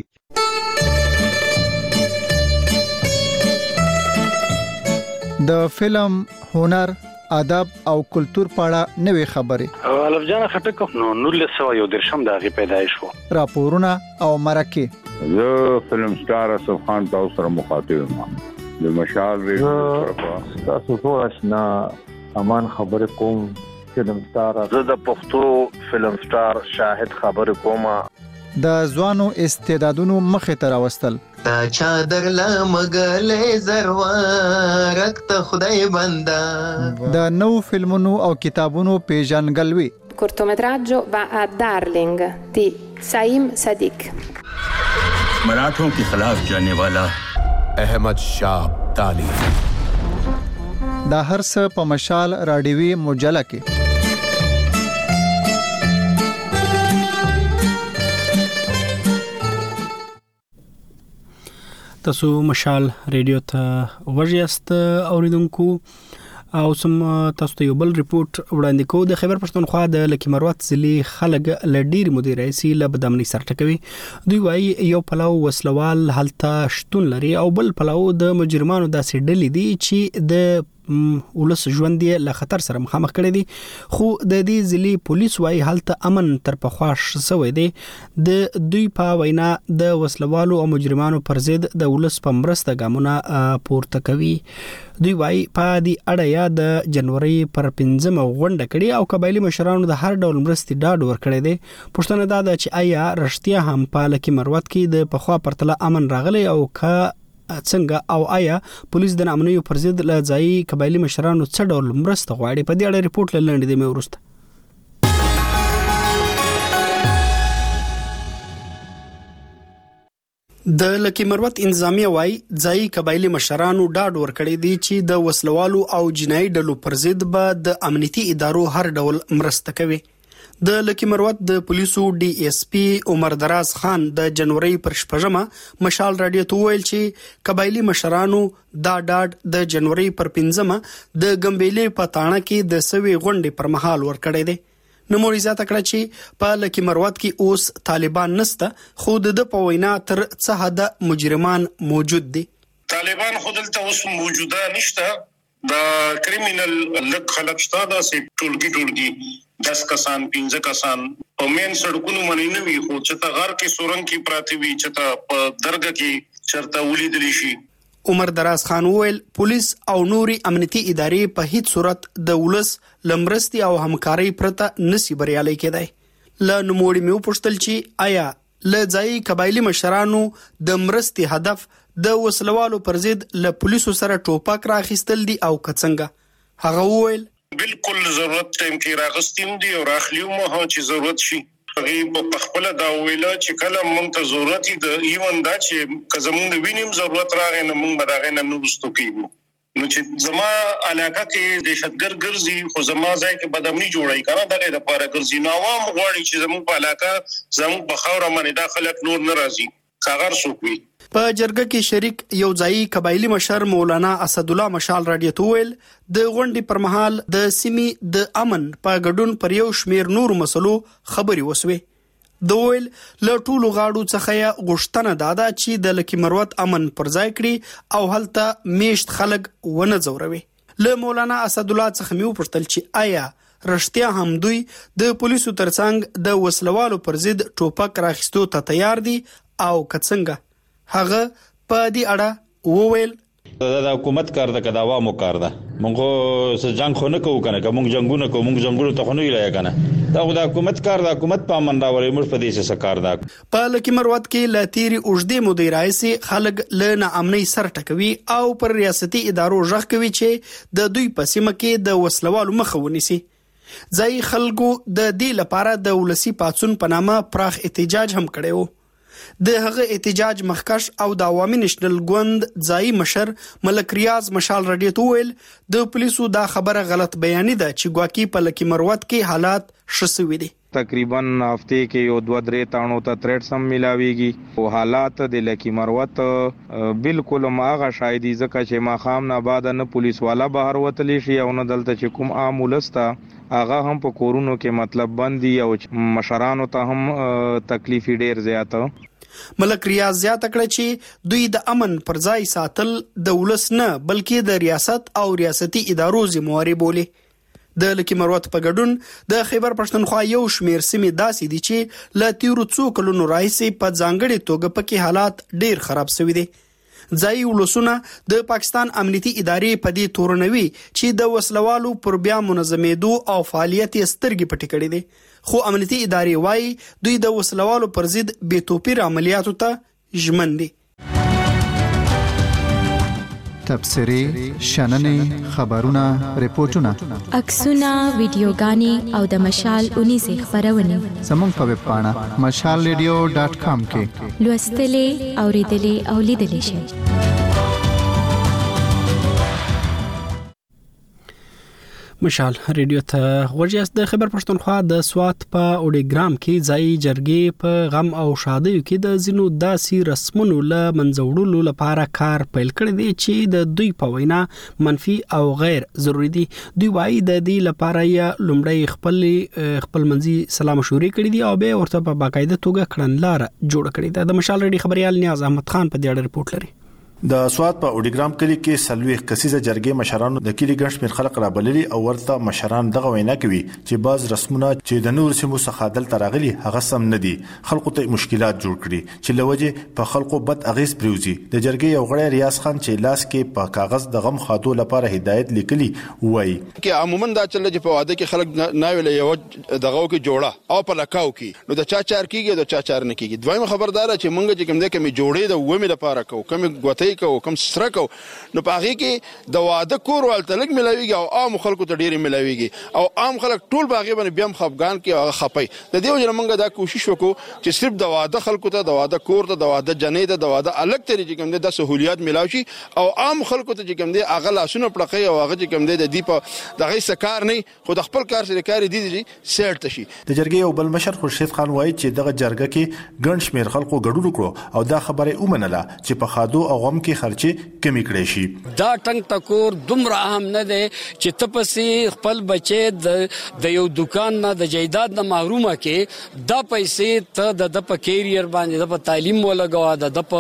د فلم، هنر، ادب او کلچر په اړه نوې خبرې. الف جان خټک نو نولس سوه یو درشم د هغې پیدایش و. راپورونه او مرکې. زه فلم سټار اسف خان تاسو سره مخاطب یم. د مشال ریډیو تاسو ټول آشنا امان خبر کوم. فلم سټار زه د پښتو فلم سټار شاهد خبر کوم. د ځوانو استعدادونو مخې ته راوستل. تا چادر لمګلې زروارک ته خدای بندا. د نو فلمونو او کتابونو پیژنګلوي. cortometraggio va a Darling di Saim Sadiq. मराठों के खिलाफ जाने वाला अहमद शाह अब्दाली. دا هر څه په مشال راډیوي مجله کې. تاسو مشال ریډیو ته ورجاست اوریدونکو او سم تاسو ته یو بل ریپورت وړاندې کوو. د خیبر پښتونخوا د لکی مروت ضلع خلک لډیر مدیر رئیسي لبدامنی سر ټکوي. دوی وايي یو پلاو وسلوال هلته شتون لري او بل پلاو د مجرمانو داسې ډلې دي چې د ولس ژوند یې له خطر سره مخامخ کړی دي. خو د دې ضلع پولیس وايي هلته امن تر پخوا شوی دی. د دوی په وینا د وسلوالو او مجرمانو پر ضد د ولس په مرسته ګامونه پورته کوي. دوی وايي په دې اړه یا د جنوري پر پنځمه غونډه کړي او قبایلی مشرانو د هر ډول مرستې ډاډ ورکړی دی. پوښتنه دا ده چې آیا رښتیا هم په لکی مروت کې د پخوا پرتله امن راغلی او که څنګه او آیا پولیس د امنیت پر ضد له ځایي قبایلی مشرانو څه ډول مرسته غواړي؟ په دې اړه ریپورت لاندې دی مې ورسته. د لکی مروت انتظامیه وايي ځایي قبایلی مشرانو ډاډ ورکړی دی چې د وسلوالو او جنایي ډلو پر ضد به د امنیتي ادارو هر ډول مرسته کوي. د لکی مروت د پولیسو ډي اس پی عمر دراز خان د جنوري پر شپږمه مشال رادیو ته ویل چې قبایلی مشرانو دا ډاډ د جنوري پر پنځمه د ګمبېلې په تاڼه کې د سوي غونډې پر مهال ورکړی دی. نوموړي زیاته کړه چې په لکی مروت کې اوس طالبان نسته خو د په وینا تر څه حد مجرمان موجود دي. طالبان خو دلته اوس موجوده نشته. د کریمینل لک خلک شته د سي ټولګي ټولګي دس کسان پنځه کسان په مین سړکونو باندې نه وي خو چې ته غر کې سورنګ کې پراتی وي چې ته په درګه کې چرته ولیدلی شي. عمر دراز خان ویل پولیس او نوري امنیتي ادارې په هیڅ صورت د ولس لمرستي او همکاري پرته نسی بریالي کېدای. ل نوموړي مې پوښتل چې آیا ل ځای قبایلی مشرانو د مرستي هدف د وسلوالو پر ضد ل پولیسو سره ټوپک راخیستل دي او کڅنګه؟ هغه ویل بالکل ضرورت ټیم کې راغستیم دي او راخلیو مو چې ضرورت شي. هغه په خپل دا ویله چې کله مونږ ته ضرورت دی ایون دا چې کزمون د وینیم ضرورت راغی نو مونږ به راغی نه نوستو کیږو. نو چې زما علاقه کې دهشتګر ګرځي خو زما ځای کې بدامني جوړای کنه دغه د پاره ګرځي نو عوام غواړي چې زموږ په علاقه زموږ په خاور باندې داخله نور ناراضي کاغر سوکوي. په جرګه کې شریک یو ځای قبایلی مشر مولانا اسد الله مشال رادیو ته ویل د غونډې پر مهال د سیمې د امن په ګډون پر یو شمیر نور مسلو خبري وسوي. د ویل له ټولو غاړو څخه یې غوښتنه داده چې د لکی مروت امن پر ځای کړي او هلته میشت خلک ونه ځوروي. له مولانا اسد الله څخه مې وپوښتل چې آیا رښتیا هم دوی د پولیسو ترڅنګ د وسلوالو پر ضد ټوپک راخیستو ته تیار دي او کڅنګه؟ هغه په دې اړه وویل دا د حکومت کار ده کدا عوامو کار ده. مونږ سره جنگ خو نه کوو کنه که مونږ جنگونه کوو مونږ جنگونو ته خو نه ویلای کنه دا د حکومت کار ده. حکومت په امن راولي موږ په دې څه کار ده. په لکی مروت کې لاتيري اوجدي مدیر رئیس خلک له ناامنۍ سر ټکوي او پر ریاستي ادارو ژغ کوي چې د دوی په سیمه کې د وسلوالو مخه ونیسي. ځای خلکو د دې لپاره د ولسی پاتسون په نامه پراخ احتجاج هم کړی و. د هغه احتجاج مخکش او د عوامي نېشنل ګوند ځای مشر ملک ریاض مشال رادیو ته ویل د پولیسو دا خبره غلط بیانې ده چې ګواکې په لکی مروت کې حالات شسوي دي. تقریبا هفته کې یو دوه درې تاڼو ته تریټ سم ملاويږي او حالات د لکی مروت بالکل ماغه شایدي ځکه چې ما خام نه بعد نه پولیس والا بهر وتلی شي او نه دلته چې کوم عام ولستا هغه هم په کورونو کې مطلب بندي او مشرانو ته هم تکلیف ډیر زیاته. ملک ریاض زیاته کړه چې دوی د امن پر ځای ساتل د ولس نه بلکې د ریاست او ریاستي ادارو ذمہواري بولي. د لکی مروت په ګډون د خیبر پښتونخوا یو شمیر سیمې داسې دي چې له تیرو څو کلونو راهیسې په ځانګړي توګه پکې حالات ډیر خراب شوي دي. ځای ولسونه د پاکستان امنیتي ادارې په دې تورنوي چې د وسلوالو پر بیا منظمېدو او فعالیت سترګې پټې کړې دي، خو امنیتي ادارې وايي دوی د وسلوالو پر ضد بې توپیر عملیاتو ته ژمن دي. تبصرې، شننې، خبرونه، ریپورتونه، عکسونه، ویډیوګانې او د مشال اونیزې خپرونې زموږ په ویب پاڼه مشال ریډیو ډاټ کام کې لوستلې، اوریدلې او لیدلې شئ. مشال ریډیو ته غوږیاست. د خیبر پښتونخوا د سوات په اوډیګرام کې ځای جرګې په غم او شادیو کې د زینو داسې رسمونو له منځوړلو لپاره کار پیل کړی دی چې د دوی په وینا منفي او غیر ضروري دي. دوی وايي د دې لپاره یې لومړی خپل خپل منځي سلام مشورې کړې دي او به ورته په باقاعده توګه کړنلار جوړ کړې ده. د مشال ریډیو خبريال نیاز احمد خان په دې اړه رپورټ لري. د سوات په اوډیګرام کلی کې سلوي کسيزه جرګې مشرانو د کلی ګڼ شمېر خلک رابللي او ورته مشران دغه وینا کوي چې باز رسمونه چې د نور سیمو څخه دلته راغلي هغه سم نه دي، خلکو ته مشکلات جوړ کړي چې لوجه په خلکو بد اغیز پریوزي. د جرګې یو غړی ریاض خان چې لاس کې په کاغذ د غم خاطو لپاره هدایت لیکلي وایي چې عموما دا چل چې په واده کې خلک نه ویل یو دغه کې جوړه او په لکاو کې نو د چا چار کیږي د چا چار نه کیږي. دویمه خبردار چې مونږ چې کوم دې کې جوړې د ومه لپاره کو کوم غوتې کو کوم سره کو نو پاغي کې د واده کور ولته لګ ملاويږي او عام خلکو ته ډیر ملاويږي او عام خلک ټول باغې باندې بیا خفغان کې هغه خپي. د دې وجه موږ دا کوشش وکړو چې صرف د واده خلکو ته د واده کور ته د واده جنې ته د واده الګ طریقې کوم د سہولیات ملاوي شي او عام خلکو ته چې کوم دي هغه لاسونه پړقي او هغه چې کوم دي د دې په دغه سکار نه خو د خپل کار سره کاری دي دي سیټ شي. د جرګې یو بل مشر خورشید خان وایي چې دغه جرګه کې ګڼ شمېر خلکو ګډون وکړو او دا خبره ومنله چې په خادو او غم کې خرچه کمی کړی شي. دا ټنګ ټکور دومره اهم نه دی چې تپسې خپل بچي د د یو دکان نه د جیداد نه محرومه کې دا پیسې ته د د په کیریئر باندې د په تعلیم ولګوا د د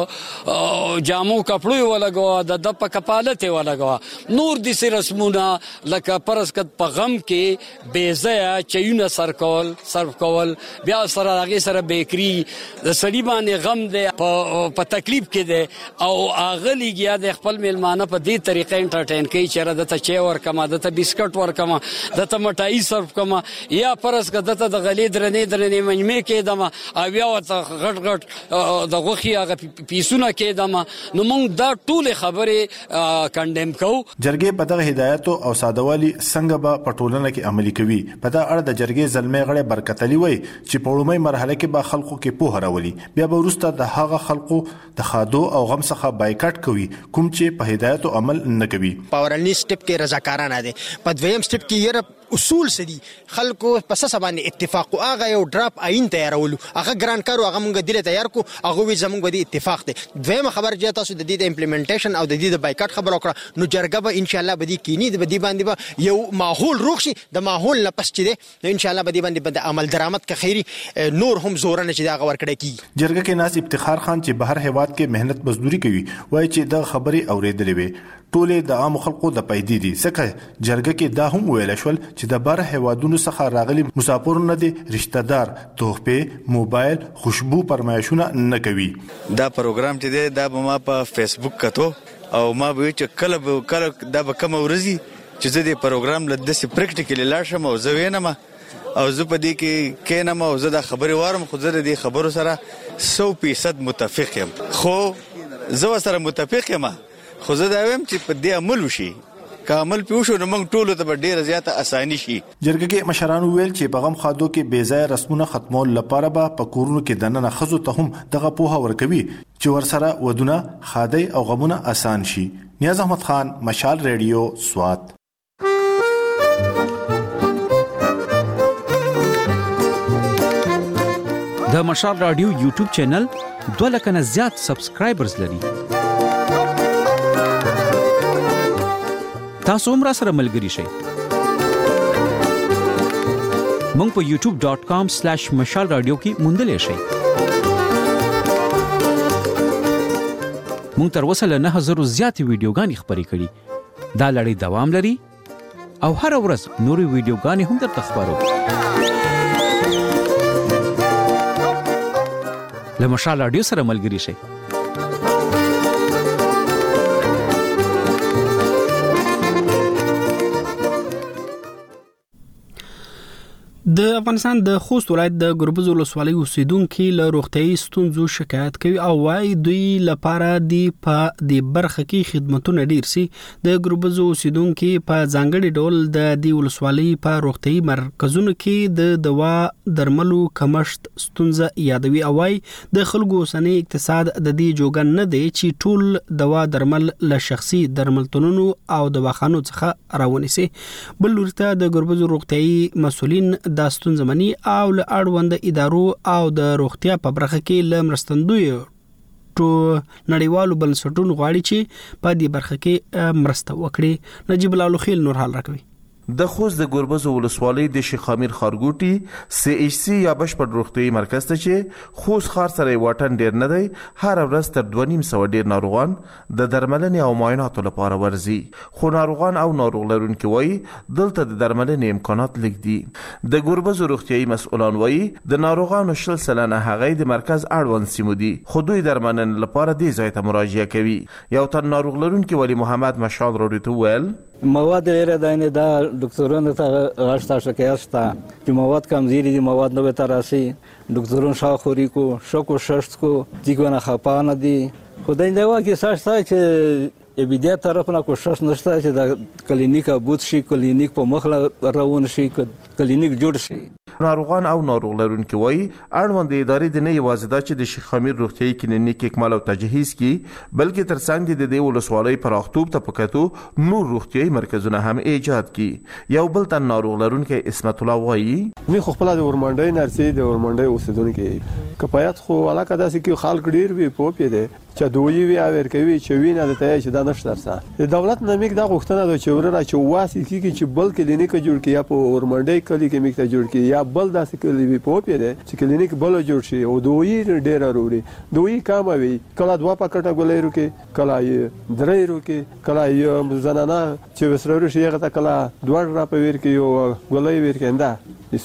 په جامو کپړو ولګوا د د په کفالت ولګوا. نور د سي رسمونه لکه پرسکت په غم کې بیزیا چېونه سرکول صرف کول بیا سره هغه سره بیکری د سړي باندې غم دی په تکلیف کې دی او اغلی یا د خپل میلمانه په دې طریقې انټرټین کوي چې د ته چای ورکما د ته بسکټ ورکما د ته مټای سرف کما یا پرس کده ته د غلې درنې درنې منځمه کې دما او بیا ورته غټ غټ د غوخي هغه پیسونه کې دما نو موږ دا ټول خبره کندم کو. جرګې په دغه هدایت او سادهوالي څنګه به پټولنه کې عملي کوي. په دا اړه د جرګې زلمې غړي برکتلی وای چې په وړمې مرحله کې به خلکو کې پوهه راولي بیا به ورسته د هغه خلکو د خادو او غم څخه بایکاټ کوي کوم چې په هدایت او عمل نه کوي. پاورلنی سټپ کې رضاکارانه دي. په دویم سټپ کې یې اصول سدي خلکو په اساس باندې اتفاق او هغه یو ډراپ عین تیارولو هغه ګران کارو هغه موږ دله تیار کو هغه وی زموږ بدی اتفاق دي. دویمه خبر چې تاسو د دې د امپلیمنټیشن او د دې د بایکاټ خبر وکړه نو جرګه به ان شاء الله بدی کینی د بدی باندې به یو ماحول روغ شي. د ماحول نه پس چې دي نو ان شاء الله بدی باندې د عمل درآمد کا خیری نور هم زور نه چې دا غور کړي کی. جرګه کې ناس افتخار خان چې بهر هواد کې مهنت مزدوري کوي وایي چې د خبري اوریدلې وي ټولې د عام خلکو د پیدې دي. څنګه جرګه کې دا هم ویل شول چې د بهر هوادونو څخه راغلي مسافر نه دي رشتہ دار تحفه موبایل خوشبو پرمایشونه نه کوي. دا پروګرام چې دی دا به ما په فیسبوک کتو او ما به چې کله کله دا به کوم ورځي چې زه د پروګرام له داسې پریکټیکلی لاړ شم او زه وینم او زه په دې کې کینم او زه د خبرې وارم خو زه د دې خبرو سره سو فیصد متفق یم. خو زه سره متفق یم خو زه دا وایم چې په دې عمل وشي کامل پیوشو نو موږ ټول ته ډیره زیاته اساني شي. جرګه کې مشران ویل چې په غم خادو کې بې ځای رسمونه ختمول لپاره به په کورونو کې دننه خزو ته هم دغه پوهه ورکوي چې ورسره ودونه خادي او غمونه آسان شي. نیاز احمد خان، مشال ریډیو، سوات. د مشال رادیو یوټیوب چینل دوه لک نه زیات سبسکرایبرز لري. تاسو هم را سره ملګري شئ. مونږ په یوټیوب ډاٹ کام سلیش مشال رادیو کې موندلی شئ. مونږ تر اوسه له نه هزارو زیاتې ویډیوګانې خپرې کړي. دا لړۍ دوام لري او هر ورځ نورې ویډیوګانې هم درته خپرو. له مشال رادیو سره ملګري شئ. د افغانستان د خوست ولایت د ګربز ولسوالۍ اوسیدونکو له روغتیايي ستونزو شکایت کوي او وايي دوی لپاره د په د برخه کې خدماتونه ډیر سي. د ګربز اوسیدونکو په ځانګړي ډول د دې ولسوالۍ په روغتیايي مرکزونو کې د دوا درملو کمښت ستونزه یادوي او وايي د خلکو اوسنی اقتصاد د دې جوګن نه دی چې ټول دوا درمل له شخصي درملتونونو او دواخانو څخه راونیسي. بل ورته د ګربز روغتیايي مسولین د ستونزمنی او له اړوند ادارو او د روغتیا په برخه کې له مرستندوی ټو نړیوالو بنسټونو غواړي چې په دې برخه کې مرسته وکړي. نجیب الله خیل نور حال راکوي. د خوست د ګربز ولسوالۍ د شیخ امیر خارګوټي سی ایچ سی یا بشپړ روغتیايي مرکز ته چې خوست ښار سره واټن ډیر نه دی، هر ورځ تر دوه نیم سوه ډیر ناروغان د درملنې او معایناتو لپاره ورځي. خو ناروغان او ناروغ لرونکي وایي دلته د درملنې امکانات لږ دي. د ګربز روغتیايي مسؤلان وایي د ناروغانو شل سلنه هغې د مرکز اړوند سیمو دي، خو دوی درملنې لپاره دې ځای ته مراجعه کوي. یو تن ناروغ لرونکي ولی محمد مشال راډیو ته ویل مواد لري داینه دا دکتورانو ته غاښتا شکایت چې مواد کمزوري دي، مواد نو به تراسي دکتورون شاخوري کو شکو ششت کو دیګونه خپانه دي. خدای دې واکه ساشتا چې ابتدایي طرف نه کوشش نشته چې د کلینیک ابوت شي، کلینیک په مخ روان شي، کلینیک جوړ شي. ناروغان او ناروغ لرونکي وایي اړوند ادارې د نه یوازې دا چې د شیخ امیر روغتیايي کلینیک اکمال او تجهیز کی بلکې ترڅنګ د دې ولسوالۍ پراختوب ته پکاتو نور روغتیايي مرکزونه هم ایجاد کی. یو بل تن ناروغ لرونکي اسمت الله وایي وی خو خپل د ورمنډي نرسي د ورمنډي اوسیدونکو کفایت خو علاقه داسې کې خلک ډیر وی پوپې ده چې دوی وی اور کوي چې وینه د ته چې دا نشته درسه د دولت نمیک دا غوښتنه ده چې ورته چې واسي کیږي چې بل کلینیک جوړ کړي یا په ورمنډي کلی کې میک ته جوړ کړي یا بل داسې کلی وی پوپې ده چې کلینیک بل جوړ شي او دوی ډیر وروړي دوی کام وي کله دوا پکټه ګولې ورکي کله یې درې ورکي کله یې زنانه چې وسرور شي هغه کله دوه را پویر کې یو ګولې ورکي انده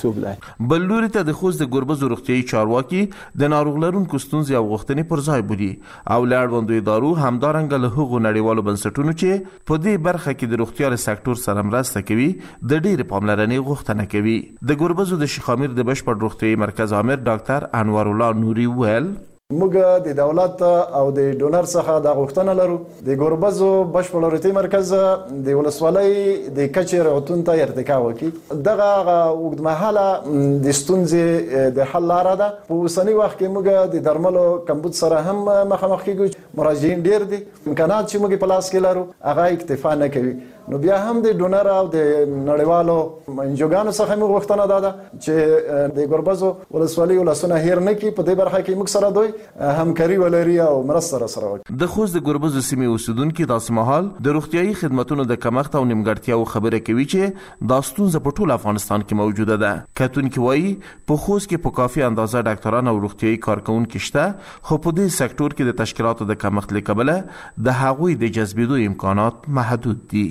بل لوري ته د خوست د ګربز روغتیايي چارواکي د ناروغ لرونکو ستونزې او غوښتنې پر ځای بولي او له اړوندو ادارو همدارنګه له هغو نړیوالو بنسټونو چې په دې برخه کې د روغتیا سکتور سره مرسته کوي د ډېرې پاملرنې غوښتنه کوي. د ګربزو د شیخ امیر د بشپړ روغتیايي مرکز امیر ډاکټر انور الله نوري ویل موږ د دولت او د ډونر څخه د غوښتنه لرو د ګوربزو بشپړ روغتیايي مرکز د ولسوالۍ د کچې رعایتون ته ارتقا وکړي. دغه اوږدمهاله د ستونزې د حل لاره ده. په اوسنی وخت کې موږ د درملو کمبود سره هم مخامخ کیږو، مراجعین ډیر دي، امکانات چې موږ په لاس کې لرو هغه اکتفا نه کوي. نو بیا هم د ډونر او د نړیوالو انجوګانو څخه موږ غوښتنه ده چې د ګوربزو ولسوالۍ ولسونه هیر نه کړي، په دې برخه کې موږ سره دوی همکاري ولري او مرسته سره وکړي. د خوست د ګربز سیمې اوسیدونکو داسې مهال د روغتیايي خدماتو د کمښت او نیمګړتیاو خبره کوي چې دا ستونزه په ټول افغانستان کې موجوده ده. کتونکو وایي په خوست کې په کافي اندازه ډاکټران او روغتیايي کارکونکو شته، خو په دې سکتور کې د تشکیلاتو د کمښت له کبله د هغوی د جذبېدو امکانات محدود دي.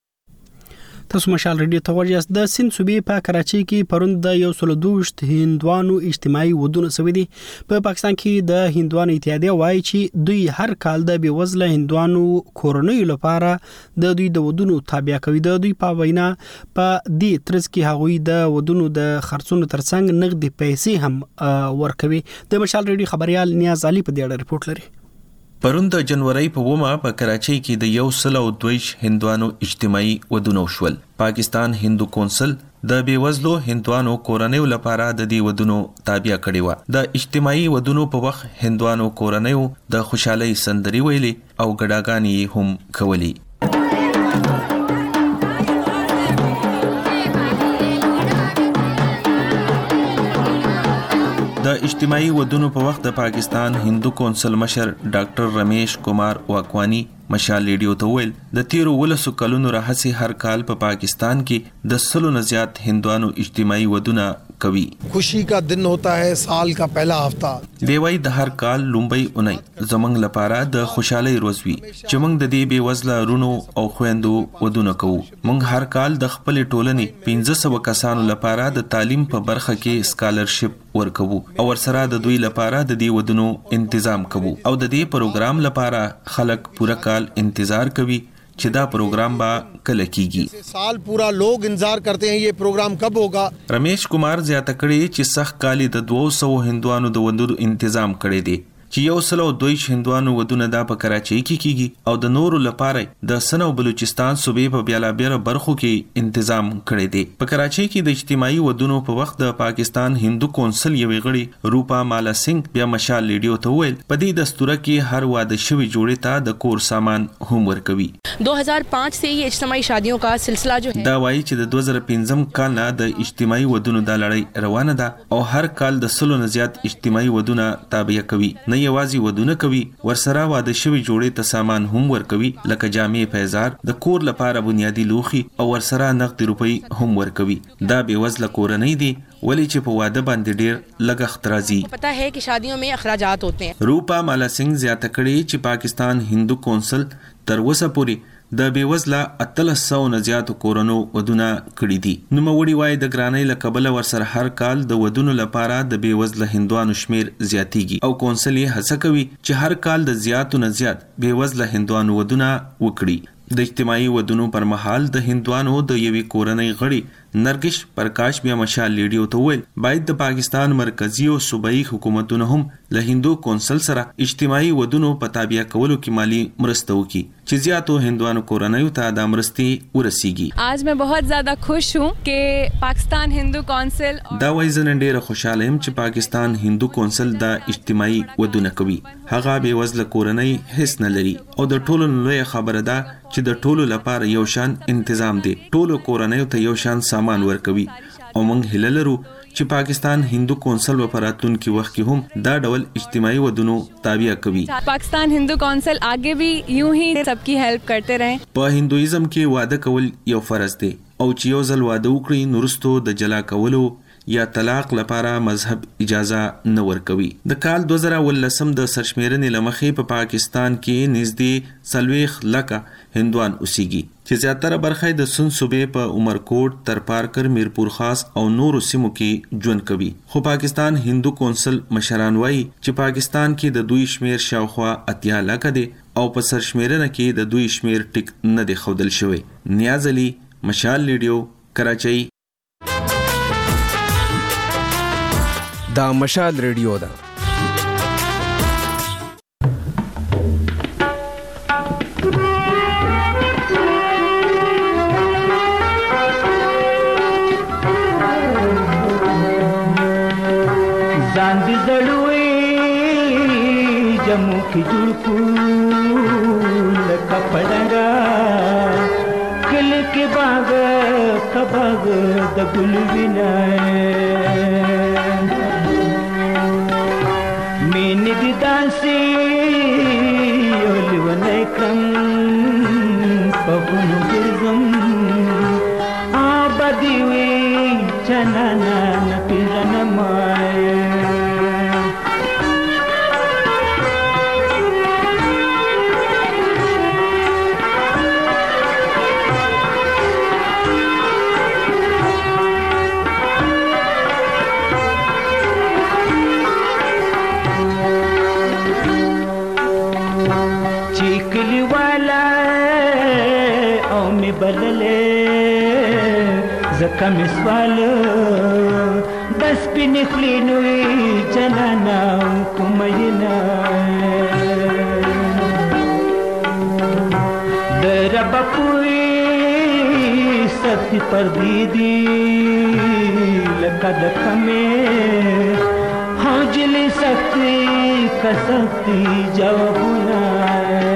تاسو مشال ریډیو ته ورجاست. د سند صوبې په کراچۍ کې پروند د یو سل دوشت هندوانو اجتماعي ودونه سوي دي. په پاکستان کې د هندوانو اتحادیه وایي چې دوی هر کال د بیوزله هندوانو کورنیو لپاره د دوی د ودونو تابع کوي. د دوی په وینا په دې ترڅ کې هغوی د ودونو د خرڅونو ترڅنګ نغدي پیسې هم ورکوي. د مشال ریډیو خبريال نیاز علي په دې اړه ریپورت لري. پرون د جنوري په ومه په کراچۍ کې د یو سل او دویش هندوانو اجتماعي ودونه شول. پاکستان هندو کونسل د بیوزلو هندوانو کورنیو لپاره د دې ودونو تابع کړی و. د اجتماعي ودونو په وخت هندوانو کورنیو د خوشحالۍ سندري ویلي او ګډاګانې هم کولی. د اجتماعي ودونو په وخت د پاکستان هندو کونسل مشر ډاکټر رمیش کمار واکوانی مشال ریډیو ته ویل د تیرو ولسو کلونو راهسي هر کال په پا پاکستان کې د سلو نه زیات هندوانو اجتماعي ودونه کوي. خوشی کا دن ہوتا ہے سال کا پہلا ہفتہ. دیوای د هر کال لومبي اونۍ زمنګ لپاره د خوشحالي روز وي چې موږ د دې بیوزله رونو او خويندو ودونه کوو. موږ هر کال د خپل ټولنې پنځه سوه کسانو لپاره د تعلیم په برخه کې سکالرشپ ورکوو او ورسره د دوی لپاره د دې ودونو تنظیم کوو او د دې پروګرام لپاره خلک پوره کال انتظار کوي چې دا پروګرام با کله کیږي. سال پورا لوگ انتظار کرتے ہیں یہ پروگرام کب ہوگا. رمیش کمار زیاته کړي چې سخت کالی د دوه سوه هندوانو د ودونو تنظیم کړي دي چې یو سل او دویش هندوانو ودونه دا په کراچۍ کې کیږي او د نورو لپاره د سن او بلوچستان صوبې په بیلابېر برخو کې تنظیم کړي دي. په کراچۍ کې د اجتماعي ودونو په وخت د پاکستان هندو کونسل یوې غړي روپا مالا سنگ بیا مشال ریډیو ته ویل په دې دستوره کې هر واده شوی جوړې ته د کور سامان هم ورکوي. دو हज़ार पाँच से ये اجتماعی شادیوں کا سلسلہ جو ہے دا وایي چې د دوه زره پنځم کال نه د اجتماعي ودونو د لړۍ روانه ده او هر کال د سلو نه زیات اجتماعي ودونه تابع کوي. نه یوازې ودونه کوي ورسره واده شوی جوړې ته سامان هم ورکوي لکه جامې پیزار د کور لپاره بنیادی لوخي او ورسره نقد روپی هم ورکوي. دا بیوزله کورنۍ دي ولی چې په واده باندې ډیر لګښت راځي. پتہ ہے کہ شادیوں میں اخراجات ہوتے ہیں. روپا مالا سنگ زیاته کړي چې پاکستان هندو کونسل تر اوسه پورې د بیوزله اتلس سوه نه زیاتو کورونو ودونه کړي دي. نوموړي وایي د ګرانۍ له کبله ورسره هر کال د ودونو لپاره د بیوزله هندوانو شمیر زیاتیږي او کونسل یې هڅه کوي چې هر کال د زیاتو نه زیات بیوزله هندوانو ودونه وکړي. د اجتماعي ودونو پر مهال د هندوانو د یوې کورنۍ غړي نرګش پرکاش بیا مشال ریډیو ته ویل باید د پاکستان مرکزی او صوبایي حکومتونو هم له هندو کونسل سره اجتماعي ودونو په تابع کولو کې مالی مرسته وکړي چې زیاتو هندوانو کورنۍ ته د مرستې ورسیږي. आज मैं बहुत ज़्यादा खुश हूँ कि पाकिस्तान हिंदू कौंसिल دا وایي زه نن ډېره خوشحاله یم چې پاکستان هندو کونسل د اجتماعي ودونه کوي. هغه بېوزله کورنۍ هیڅ نه لري او د ټولو لویه خبره ده چې د ټولو لپاره یو شان تنظیم دی. ټولو کورنۍ ته یو شان سامان ورکوي او موږ هیله لرو چې پاکستان هندو کونسل و پراتون کی وخت کې هم دا ډول اجتماعي ودونو تابع کوي. پاکستان هندو کونسل آگے بھی یوں ہی سب کی هیلپ کرتے رہیں. په هندویزم کې واده کول یو فرض دی او چې یو ځل واده وکړي نورستو د جلا کولو یا طلاق لپاره مذهب اجازه نه ورکوي. د کال دوه زره ولسم د سرشمیرنې لمخې په پاکستان کې نږدې څلوېښت لکه هندوان اوسېږي چې زیاتره برخه د سن صوبې په عمرکوټ تر پارکر میرپور خاص او نورو سیمو کې ژوند کوي. خو پاکستان هندو کونسل مشران وایي چې پاکستان کې د دوی شمیر شاوخوا اتیا لکه دی او په سرشمیرنه کې د دوی شمیر ټیک نه دی ښودل شوی. نیاز علي مشال ریډیو کراچۍ. دا مشال ریډیو ده. ځان دې زړوي جمو کې جوړ کو لکه پړنګا کل کې باغ کباغ د ګل وینای مين دي داسي ولونه کم پهونو ګرځم آبادی وي چنانا نپیژنه مای زکه مسوال بس پینې خولې نوې جنانا کومه یې نه بپوی سختی پر دیدی لکا دکا میں حوجلی سختی کا سختی جواب بنائے